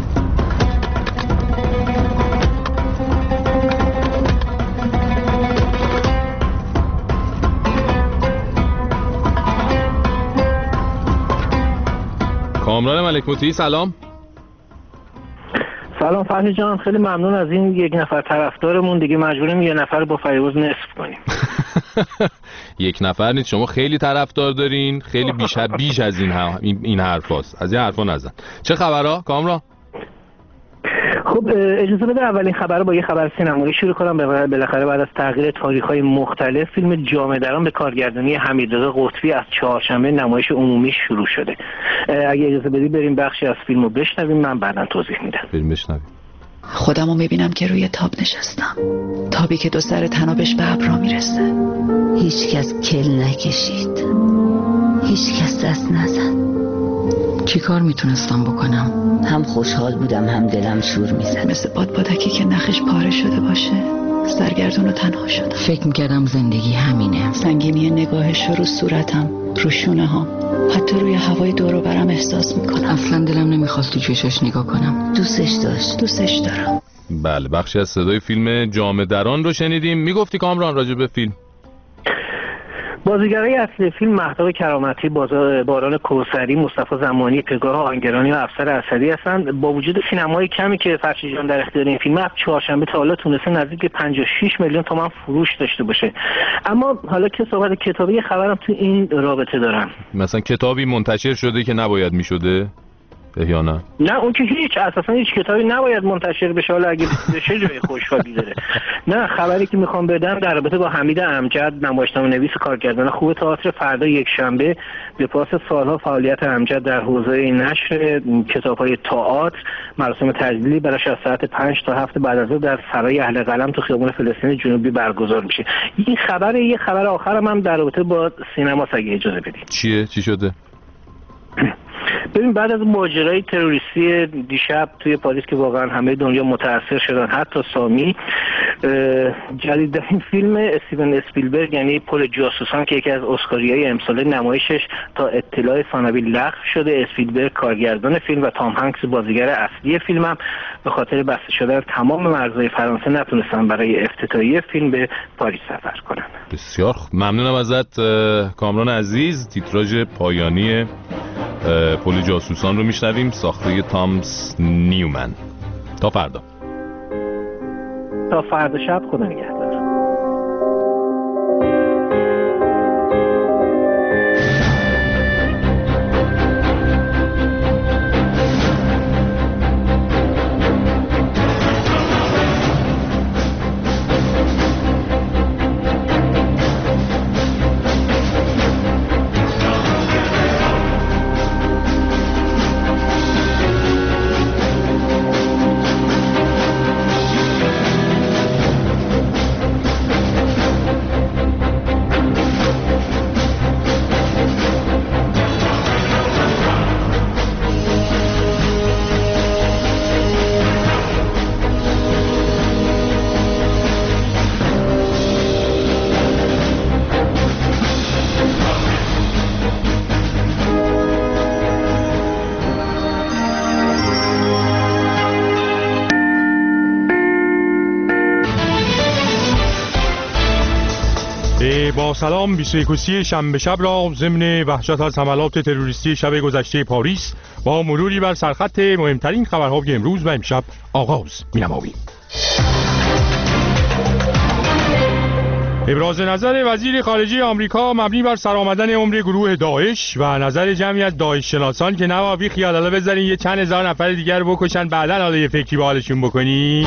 Speaker 2: کامران ملک‌مطیعی سلام.
Speaker 14: سلام فرهی جان، خیلی ممنون از این یک نفر طرفدارمون، دیگه مجبوریم یه نفر با فریبرز نصف کنیم.
Speaker 2: یک نفر نیست، شما خیلی طرفدار دارین، خیلی بیش از این حرفاست. از این حرفا نزن. چه خبرها کامران؟
Speaker 14: خب اجازه بده اولین خبر رو با یه خبر سینمایی شروع کنم. بالاخره بعد از تغییر تاریخ‌های مختلف فیلم جامه دران به کارگردانی حمیدرضا قطبی از چهارشنبه نمایش عمومی شروع شده. اگه اجازه بدی بریم بخشی از فیلمو بشنویم، من بعداً توضیح میدم.
Speaker 2: بریم بشنویم.
Speaker 15: خودمو میبینم که روی تاب نشستم، تابی که دو سر تنابش به ابرا میرسه.
Speaker 16: هیچ کس کل نکشید، هیچ کس دست نزد.
Speaker 15: چی کار میتونستم بکنم؟
Speaker 16: هم خوشحال بودم هم دلم شور میزد.
Speaker 15: مثل بادبادکی که نخش پاره شده باشه، سرگردون و تنها شدم. فکر میکردم زندگی همینه. سنگینی نگاهش رو صورتم، رو شونه ها، حتی روی هوای دور و برم احساس میکنم. اصلا دلم نمیخواست تو چشاش نگاه کنم. دوستش دارم.
Speaker 2: بله، بخشی از صدای فیلم جامه دران رو شنیدیم. میگفتی کامران راجع به فیلم؟
Speaker 14: بازیگرای اصلی فیلم مهتاب کرامتی، باران کوثری، مصطفی زمانی، پگاه آهنگرانی و افسر اسدی هستند. با وجود سینمای کمی که فرشید جان در اختیار این فیلم از چهارشنبه تا حالا تونسته نزدیک 56 میلیون تومان فروش داشته باشه. اما حالا که صحبت کتابی خبرم تو این رابطه دارم.
Speaker 2: مثلا کتابی منتشر شده که نباید میشده؟ یا نه؟
Speaker 14: نه اون که هیچ اساسا هیچ کتابی نباید منتشر بشه، حالا اگه بشه جای خوشحالی داره. نه خبری که میخوام بدم در رابطه با حمید امجد، نمایشنامه نویس کارگردان خوب تئاتر، فردا یکشنبه به پاس سالها فعالیت امجد در حوزه نشر کتاب‌های تئاتر مراسم تجلیلی براش از ساعت 5 تا 7 بعد از ظهر در سرای اهل قلم تو خیابان فلسطین جنوبی برگزار میشه. این خبر، یه خبر آخرم هم در رابطه با سینما اگه اجازه بدید.
Speaker 2: چی شده؟
Speaker 14: ببین بعد از ماجرای تروریستی دیشب توی پاریس که واقعا همه دنیا متاثر شدن، حتی سامی، جدیدترین فیلم استیون اسپیلبرگ یعنی پل جاسوسان که یکی از اسکاریای امسال نمایشش تا اطلاع ثانوی لغو شده. اسپیلبرگ کارگردان فیلم و تام هانکس بازیگر اصلی فیلم هم به خاطر بسته شدن تمام مرزهای فرانسه نتونستن برای افتتاحیه فیلم به پاریس سفر کنن.
Speaker 2: بسیار ممنونم ازت کامران عزیز. تیتراژ پایانی پل جاسوسان رو میشنویم، ساخته تامس نیومن. تا فردا
Speaker 14: شب، خدا نگهدار.
Speaker 17: با سلام، 21 شنبه شب را ضمن وحشت از حملات تروریستی شب گذشته پاریس با مروری بر سرخط مهمترین خبرهای امروز و امشب آغاز می‌نماییم. ابراز نظر وزیر خارجه آمریکا مبنی بر سرآمدن عمر گروه داعش و نظر جمعی از داعش شناسان که نوابی خیالالا بذارین یه چند هزار نفر دیگر بکشن بعداً حالا یه فکری به حالشون بکنین.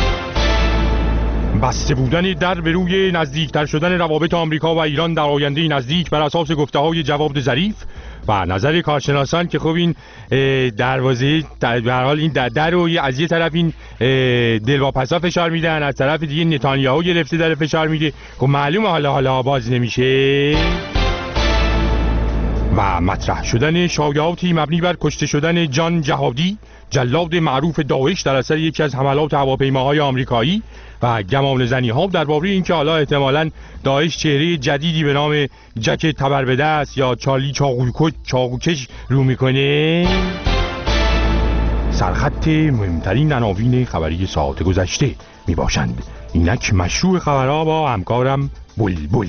Speaker 17: بسته بودن در به روی نزدیکتر شدن روابط آمریکا و ایران در آینده نزدیک بر اساس گفته‌های جواد ظریف و نظر کارشناسان که خب این دروازه در حال این در رو از یه طرف این دلواپسا فشار میدن، از طرف دیگه نتانیاهو گرفته داره فشار میده. خب معلومه حالا باز نمیشه. و مطرح شدن شایعاتی مبنی بر کشته شدن جان جهادی، جلاد معروف داعش در اثر یکی از حملات هواپیماهای آمریکایی و گمان زنی‌ها درباره اینکه حالا احتمالاً داعش چهره جدیدی به نام جک تبربده است یا چارلی چاقوکش رو میکنه. سرخط مهمترین عناوین خبری ساعت گذشته می باشند. اینک مشروع خبرها با همکارم بلبل.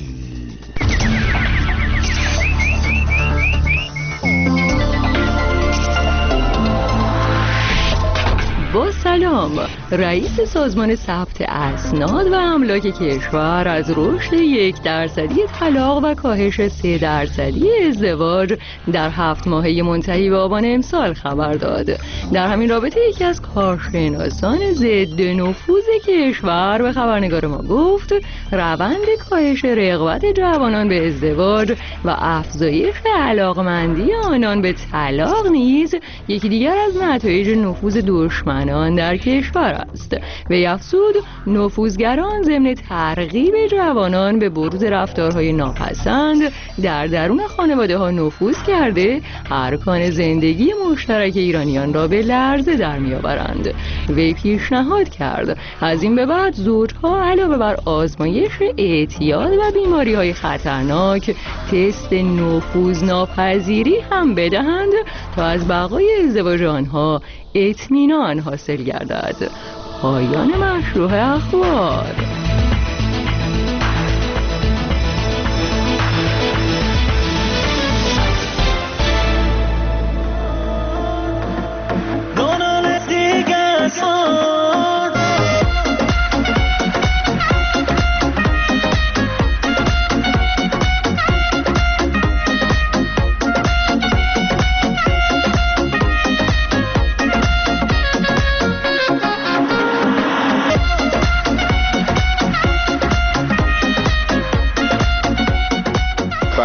Speaker 11: با سلام، رئیس سازمان ثبت اسناد و املاک کشور از رشد 1% طلاق و کاهش 3% ازدواج در 7 ماهه منتهی به آبان امسال خبر داد. در همین رابطه یکی از کارشناسان ضد نفوذ کشور به خبرنگار ما گفت روند کاهش رغبت جوانان به ازدواج و افزایش علاقمندی آنان به طلاق نیز یکی دیگر از نتایج نفوذ دشمنان در کشور است. وی افزود نفوذگران ضمن ترغیب جوانان به بروز رفتارهای ناپسند در درون خانواده ها نفوذ کرده ارکان زندگی مشترک ایرانیان را به لرزه در میآورند. وی پیشنهاد کرد از این به بعد زوجها علاوه بر آزمایش اعتیاد و بیماری های خطرناک تست نفوذ ناپذیری هم بدهند تا از بقای ازدواج آنها اطمینان حاصل گردد. پایان مشروع اخبار.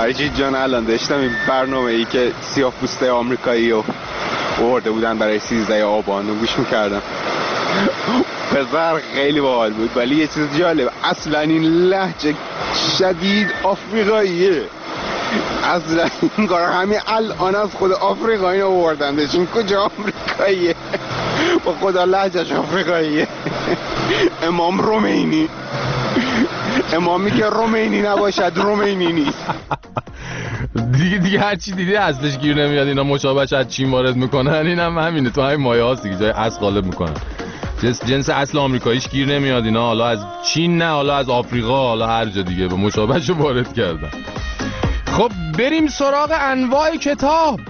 Speaker 18: فرشید جان الان داشتم این برنامه‌ای که سیاه‌پوستای آمریکایی رو آورده بودن برای 13 آبان رو گوش می‌کردم. پسر خیلی باحال بود، ولی یه چیز جالب، اصلا این لهجه شدید آفریقاییه. اصلا این کار همین الان از خود آفریقا اینو آوردندش. این کجا آمریکاییه؟ با خدا لهجهش آفریقاییه. امام رومینی، امامی که رومینی نباشد رومینی نیست.
Speaker 2: دیگه هر چی دیدی اصلش گیر نمیاد. اینا مشابهش از چین وارد میکنن، اینم همینه، تو همین مایه هاست دیگه، جای اصل غالب میکنن. جنس اصل آمریکاییش گیر نمیاد، اینا حالا از چین نه، حالا از آفریقا، حالا هر جا دیگه به مشابهش وارد کردن. خب بریم سراغ انواع کتاب.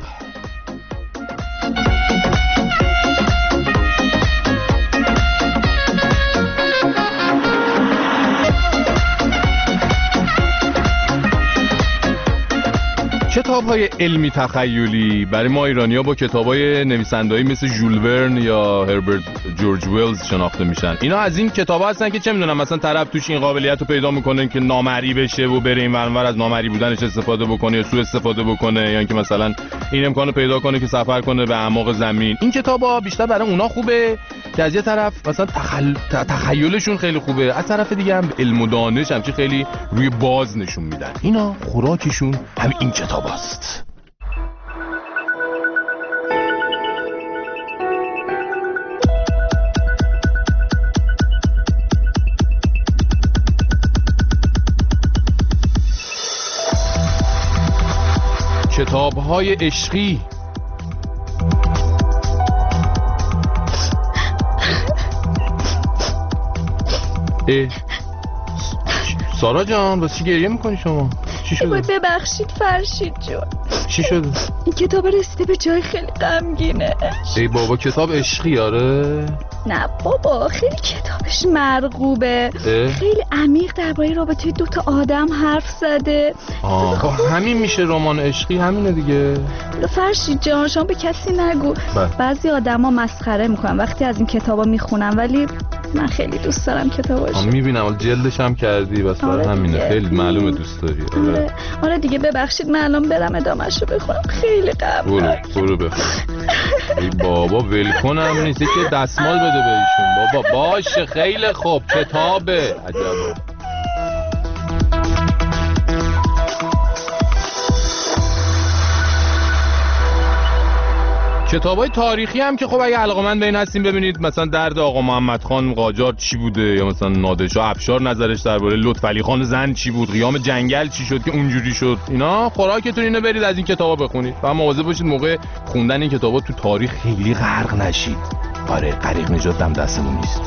Speaker 2: کتاب‌های علمی تخیلی برای ما ایرانی‌ها با کتاب‌های نویسنده‌ای مثل ژول ورن یا هربرت جورج ویلز شناخته میشن. اینا از این کتاب‌ها هستن که چه می‌دونم مثلا طرف توش این قابلیت رو پیدا می‌کنه که نامرئی بشه و بره این ور از نامرئی بودنش استفاده بکنه یا سوء استفاده بکنه، یا اینکه مثلا این امکانو پیدا کنه که سفر کنه به اعماق زمین. این کتاب‌ها بیشتر برای اونا خوبه که از یه طرف مثلا تخیلشون خیلی خوبه، از طرف دیگه هم علم و دانش همچین خیلی روی باز نشون میدن. اینا خوراکشون همین این کتاب است. کتاب‌های عشقی. سارا جان واسه چی گریه میکنی شما؟ چی شده؟
Speaker 5: ببخشید فرشید جان.
Speaker 2: چی شده؟
Speaker 5: این کتاب رسیده به جای خیلی غمگینه.
Speaker 2: ای بابا کتاب عشقی آره؟
Speaker 5: نه بابا خیلی کتابش مرغوبه، خیلی عمیق درباره رابطه دوتا آدم حرف زده.
Speaker 2: همین میشه رمان عشقی، همینه دیگه.
Speaker 5: فرشید جان شما به کسی نگو. بعضی آدما مسخره میکنن وقتی از این کتابا میخونن، ولی من خیلی دوست دارم کتاباش.
Speaker 2: میبینم جلدش هم کردی، بس برای همینه خیلی معلومه دوست داری.
Speaker 5: آره دیگه ببخشید من الان برم ادامه‌شو بخونم، خیلی غمناک.
Speaker 2: برو بخون. ای بابا ولکنم نیست که دستمال بده بهشون. بابا باشه خیلی خوب، کتابه. عجبا. کتابای تاریخی هم که خب اگه علاقه‌مند به این هستین ببینید مثلا درد آقا محمد خان قاجار چی بوده، یا مثلا نادرشاه افشار نظرش درباره لطفعلی خان زند چی بود، قیام جنگل چی شد که اونجوری شد. اینا خوراکتون اینه، برید از این کتابا بخونید و مواظب باشید موقع خوندن این کتابا تو تاریخ خیلی غرق نشید. آره غریق نجات دم دستمون نیست.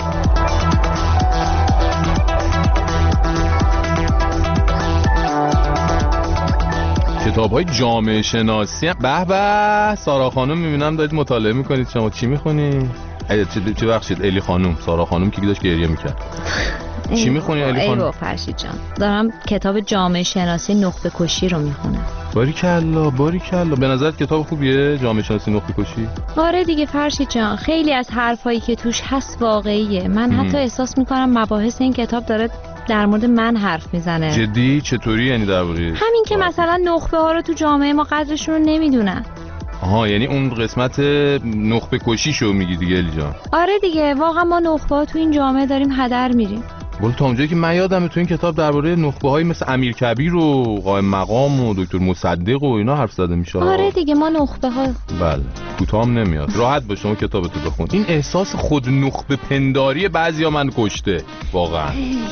Speaker 2: کتاب‌های جامعه شناسی. به به سارا خانم میبینم دارید مطالعه میکنید. شما چی میخونید؟ چه بخشید الی خانم، سارا خانم که داشت گریه میکرد. چی میخونی الی خانم؟
Speaker 4: ایوه فرشید جان دارم کتاب جامعه شناسی نخبه کشی رو میخونم.
Speaker 2: باریکلا. به نظرت کتاب خوبیه جامعه شناسی نخبه کشی؟
Speaker 4: آره دیگه فرشید جان، خیلی از حرفایی که توش هست واقعیه. من حتی احساس میکنم مباحث این کتاب داره در مورد من حرف میزنه.
Speaker 2: جدی؟ چطوری یعنی در واقع؟
Speaker 4: همین که مثلا نخبه ها رو تو جامعه ما قدرشون رو نمیدونن.
Speaker 2: آها یعنی اون قسمت نخبه کشی شو میگی دیگه الی جان؟
Speaker 4: آره دیگه واقعا ما نخبه ها تو این جامعه داریم هدر میریم.
Speaker 2: ولی تا اونجایی که من یادمه تو این کتاب درباره نخبه‌هایی مثل امیر کبیر و قائم مقام و دکتر مصدق و اینا حرف زده میشه.
Speaker 4: آره دیگه ما نخبه‌ها.
Speaker 2: بله کوتاهم نمیاد. راحت باش شما کتابتو بخون. این احساس خود نخبه پنداری بعضیا من کشته واقعا.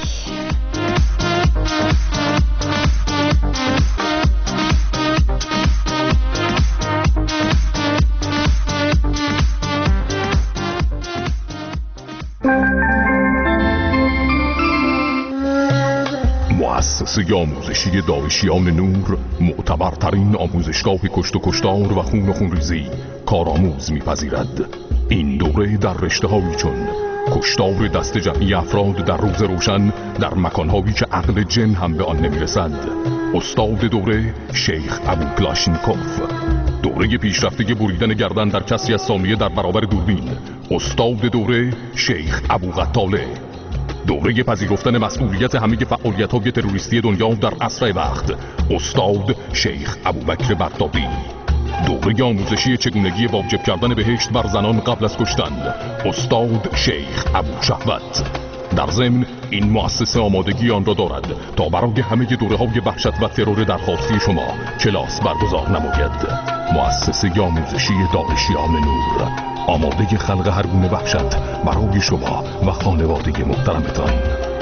Speaker 19: مؤسسه آموزشی دانشیان نور معتبرترین آموزشگاه کشت و کشتار و خون و خونریزی کارآموز می‌پذیرد. این دوره در رشته‌هایی چون کشتار دست جمعی افراد در روز روشن در مکان‌هایی که عقل جن هم به آن نمی‌رسد. استاد دوره شیخ ابو کلاشینکوف. دوره پیشرفته بریدن گردن در کسری از ثانیه در برابر دوربین. استاد دوره شیخ ابو قتاله. دوره پذیرفتن مسئولیت همه فعالیت‌های تروریستی دنیا در عصر وقت، استاد شیخ ابوبکر بغدادی. دوره آموزشی چگونگی واجب کردن بهشت بر زنان قبل از کشتن، استاد شیخ ابوشهوت. در ضمن این مؤسسه آمادگی آن را دارد تا برای همه دوره‌های وحشت و ترور درخواستی شما کلاس برگزار نماید. مؤسسه آموزشی داعشیان نور، آماده خلق هر گونه وحشت برای شما و خانواده محترمتان.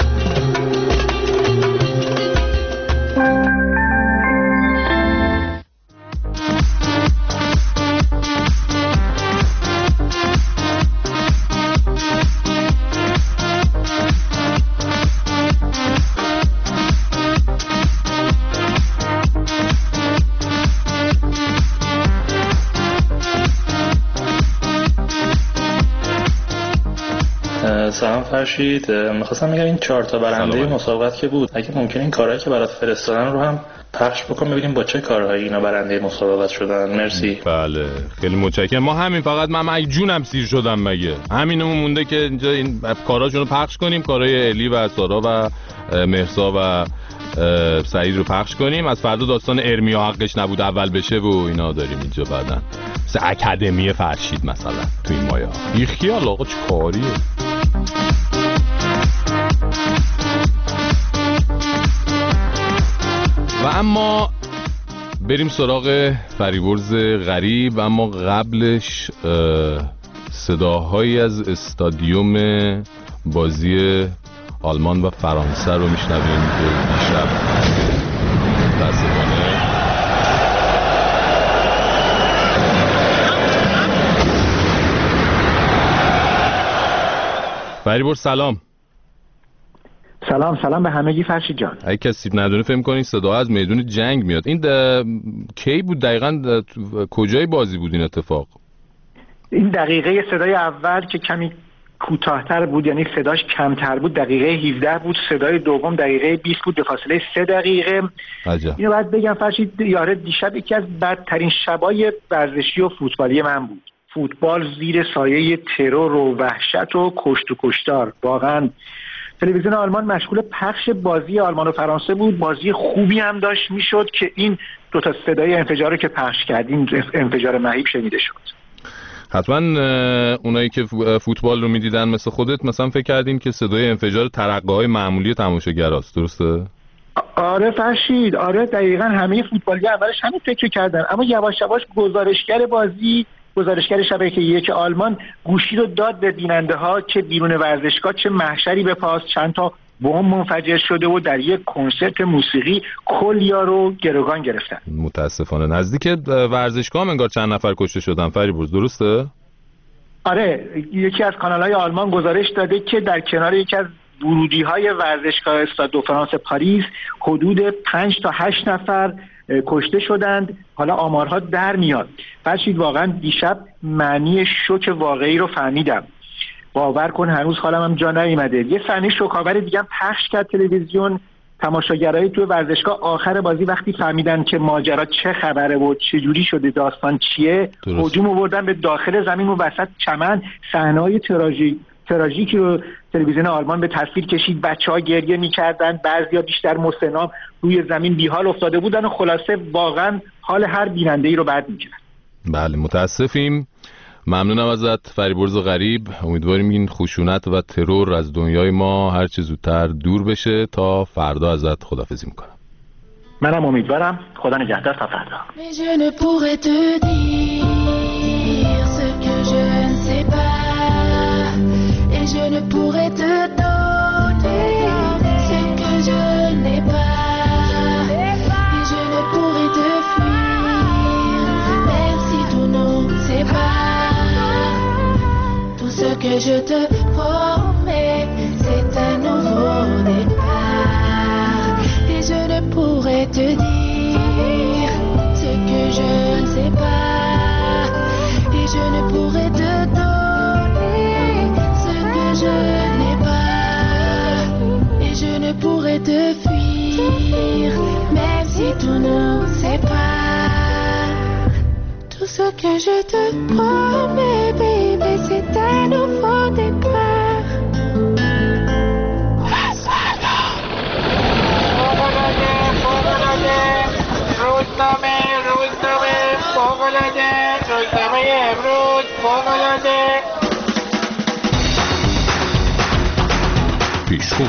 Speaker 20: سلام فرشید، میخواستم بگم این 4 تا برنده مسابقات که بود، اگه ممکنه این کارهایی که برات فرستادن رو هم پخش بکن ببینیم با چه کارهایی اینا برنده مسابقات شدن. مرسی.
Speaker 2: بله خیلی متشکرم. ما همین فقط من جونم سیر شدم، مگه همینمون مونده که اینجا این کاراشونو پخش کنیم، کارهای الی و سارا و مهرسا و سعید رو پخش کنیم. از فردا داستان ارمیا حقش نبود اول بشه و اینا داریم اینجا بعدن مثل اکادمی فرشید مثلا تو این مایا. بی خیال آقا چه کاریه. و اما بریم سراغ فریبرز غریب، اما قبلش صداهایی از استادیوم بازی آلمان و فرانسه رو میشنویم که دیشب متاسفانه فریبرز سلام.
Speaker 21: سلام به همگی فرشید جان.
Speaker 2: اگه کسی ندونه فهم کنین صدا از میدون جنگ میاد. این کی بود دقیقاً؟ کجای بازی بود این اتفاق؟
Speaker 21: این دقیقه صدای اول که کمی کوتاه‌تر بود، یعنی صداش کمتر بود، دقیقه 17 بود. صدای دوم دقیقه 20 بود به فاصله 3 دقیقه.
Speaker 2: عجب.
Speaker 21: اینو باید بگم فرشید، یاره دیشب یکی از بدترین شبای ورزشی و فوتبالی من بود. فوتبال زیر سایه ترور و وحشت و کشت و کشتار. واقعاً تلویزیون آلمان مشغول پخش بازی آلمان و فرانسه بود. بازی خوبی هم داشت میشد که این 2 تا صدای انفجار که پخش کردیم، انفجار مهیب شنیده شد.
Speaker 2: حتما اونایی که فوتبال رو میدیدن مثل خودت مثلا فکر کردین که صدای انفجار ترقه‌های معمولی تماشاگراست، درسته؟
Speaker 21: آره فرشید، آره دقیقاً همه فوتبالی اولش همین فکر کردن، اما یواش یواش گزارشگر شبکه 1 آلمان گوشی رو داد به بیننده ها که بیرون ورزشگاه چه محشری به پاس، چند تا بمب منفجر شده و در یک کنسرت موسیقی کلیا رو گروگان گرفتن.
Speaker 2: متاسفانه نزدیک ورزشگاه هم انگار چند نفر کشته شدن فریبرز، درسته؟
Speaker 21: آره، یکی از کانال‌های آلمان گزارش داده که در کنار یکی از ورودی‌های ورزشگاه استاد دو فرانس پاریس حدود 5 تا 8 نفر کشته شدند. حالا آمارها در میاد. فرشید واقعا دیشب معنی شوک واقعی رو فهمیدم. باور کن هنوز حالم هم جا نیومده. یه صحنه شوک‌آور دیگه هم پخش کرد تلویزیون. تماشاگرای توی ورزشگاه آخر بازی وقتی فهمیدن که ماجرا چه خبره و چه جوری شده، داستان چیه، هجوم آوردن به داخل زمین و وسط چمن. صحنه‌های تراژیکی رو تلویزیون آلمان به تصویر کشید. بچه‌ها گریه می‌کردن، بعضیا بیشتر مستنام روی زمین بیحال افتاده بودن و خلاصه واقعا حال هر بیننده‌ای رو بد می‌کرد.
Speaker 2: بله متاسفیم. ممنونم ازت فریبرز غریب. امیدواریم این خشونت و ترور از دنیای ما هر چه زودتر دور بشه. تا فردا ازت خداحافظی میکنم.
Speaker 21: منم امیدوارم. خدا نگهدار تا فردا.
Speaker 7: Je ne pourrais te donner ce que je n'ai pas, et je ne pourrais te fuir, même si tout nous sépare. Tout ce que je te promets, c'est un nouveau départ, et je ne pourrais te dire ce que je ne sais pas, et je ne pourrais te donner je n'ai pas, et je ne pourrais te fuir, même si tout nous sépare. Tout ce que je te promets, baby, c'est un nouveau départ.
Speaker 3: روزنامه امروز فوق‌العاده
Speaker 19: پیشخون.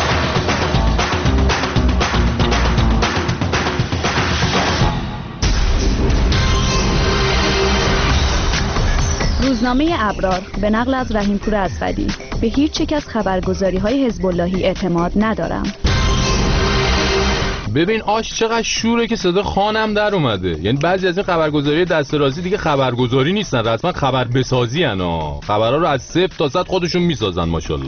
Speaker 5: روزنامه ابرار به نقل از رحیم‌پور اسدی: به هیچ یک از خبرگزاری‌های حزب اللهی اعتماد ندارم.
Speaker 2: ببین آش چقدر شوره که صدا خانم در اومده. یعنی بعضی از این خبرگزاری دست راستی دیگه خبرگزاری نیستن، رسما خبر بسازی انا. خبرها رو از 0 تا 100 خودشون میسازن ماشاءالله.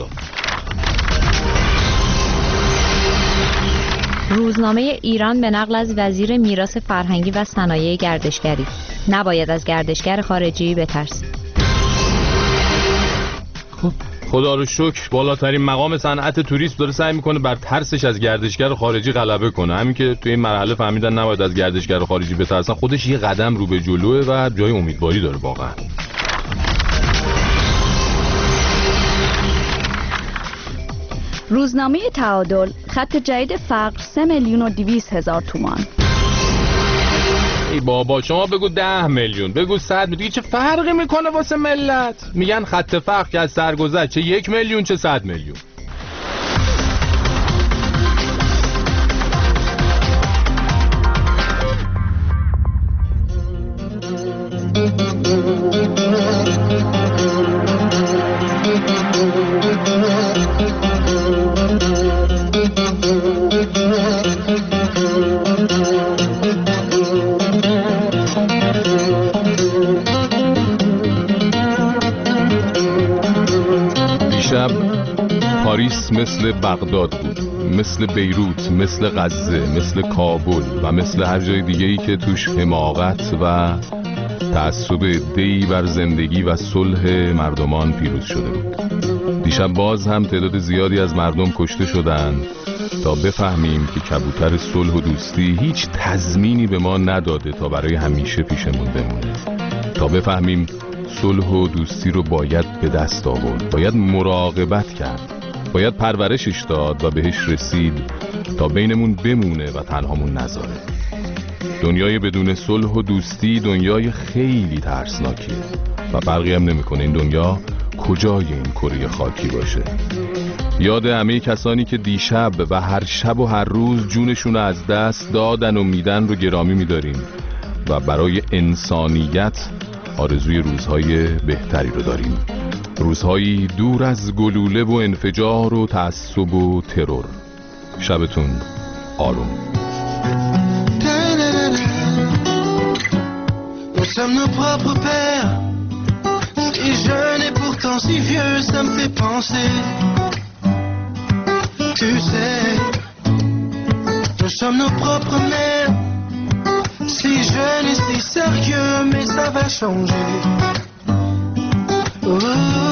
Speaker 4: روزنامه ایران به نقل از وزیر میراث فرهنگی و صنایع گردشگری: نباید از گردشگر خارجی بترسید.
Speaker 2: خب خدا رو شکر بالاترین مقام صنعت توریسم داره سعی میکنه بر ترسش از گردشگر خارجی غلبه کنه. همین که توی این مرحله فهمیدن نباید از گردشگر خارجی بترسن خودش یه قدم رو به جلوه و جای امیدواری داره واقعا.
Speaker 5: روزنامه تعادل: خط جدید فقر 3,200,000 تومان.
Speaker 2: ای بابا شما بگو 10 میلیون، بگو 100 میلیون، چه فرقی میکنه واسه ملت؟ میگن خط فقر که از سر گذشت، چه 1 میلیون چه 100 میلیون. پاریس مثل بغداد بود، مثل بیروت، مثل غزه، مثل کابل و مثل هر جای دیگه‌ای که توش حماقت و تعصب عده‌ای بر زندگی و صلح مردمان پیروز شده بود. دیشب باز هم تعداد زیادی از مردم کشته شدند تا بفهمیم که کبوتر صلح و دوستی هیچ تضمینی به ما نداده تا برای همیشه پیشمون بمونه. تا بفهمیم صلح و دوستی رو باید به دست آورد، باید مراقبت کرد، باید پرورشش داد و بهش رسید تا بینمون بمونه و تنهامون نذاره. دنیای بدون صلح و دوستی دنیای خیلی ترسناکیه و فرقی هم نمیکنه این دنیا کجای این کره خاکی باشه. یاد همه کسانی که دیشب و هر شب و هر روز جونشون از دست دادن و میدن رو گرامی میداریم و برای انسانیت آرزوی روزهای بهتری رو داریم. روزهایی دور از گلوله و انفجار و تعصب و ترور. شبتون آروم.
Speaker 22: Nous sommes nos propres pères, si jeunes et pourtant si vieux, ça me fait penser. Tu sais, nous sommes nos propres mères, si jeunes et si sérieux, mais ça va changer. Oh,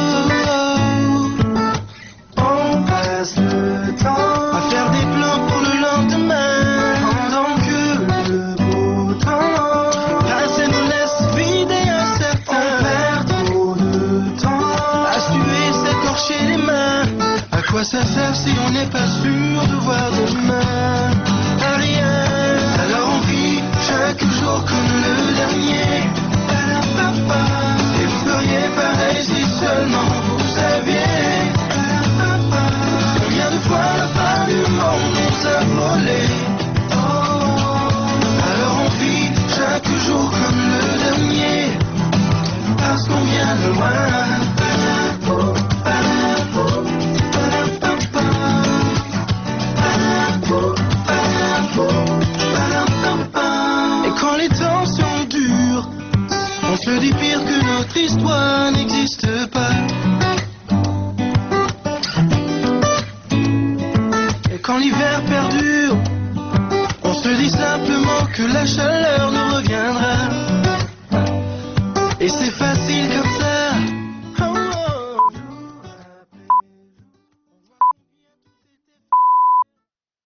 Speaker 22: on passe le temps à faire des plans pour le lendemain, pendant que le beau temps passe et nous laisse vides et incertains. On perd trop de temps à suer, s'écorcher les mains. À quoi ça sert si on n'est pas sûr de voir demain? À rien. Alors on vit chaque jour comme le dernier. Et vous feriez pareil si seulement vous saviez. Combien de fois la fin du monde nous a volé. Alors on vit chaque jour comme le dernier, parce qu'on vient de loin. Et quand les temps sont durs, on se dit pire que notre histoire n'existe pas. Et quand l'hiver perdure, on se dit simplement que la chaleur nous reviendra. Et c'est facile comme ça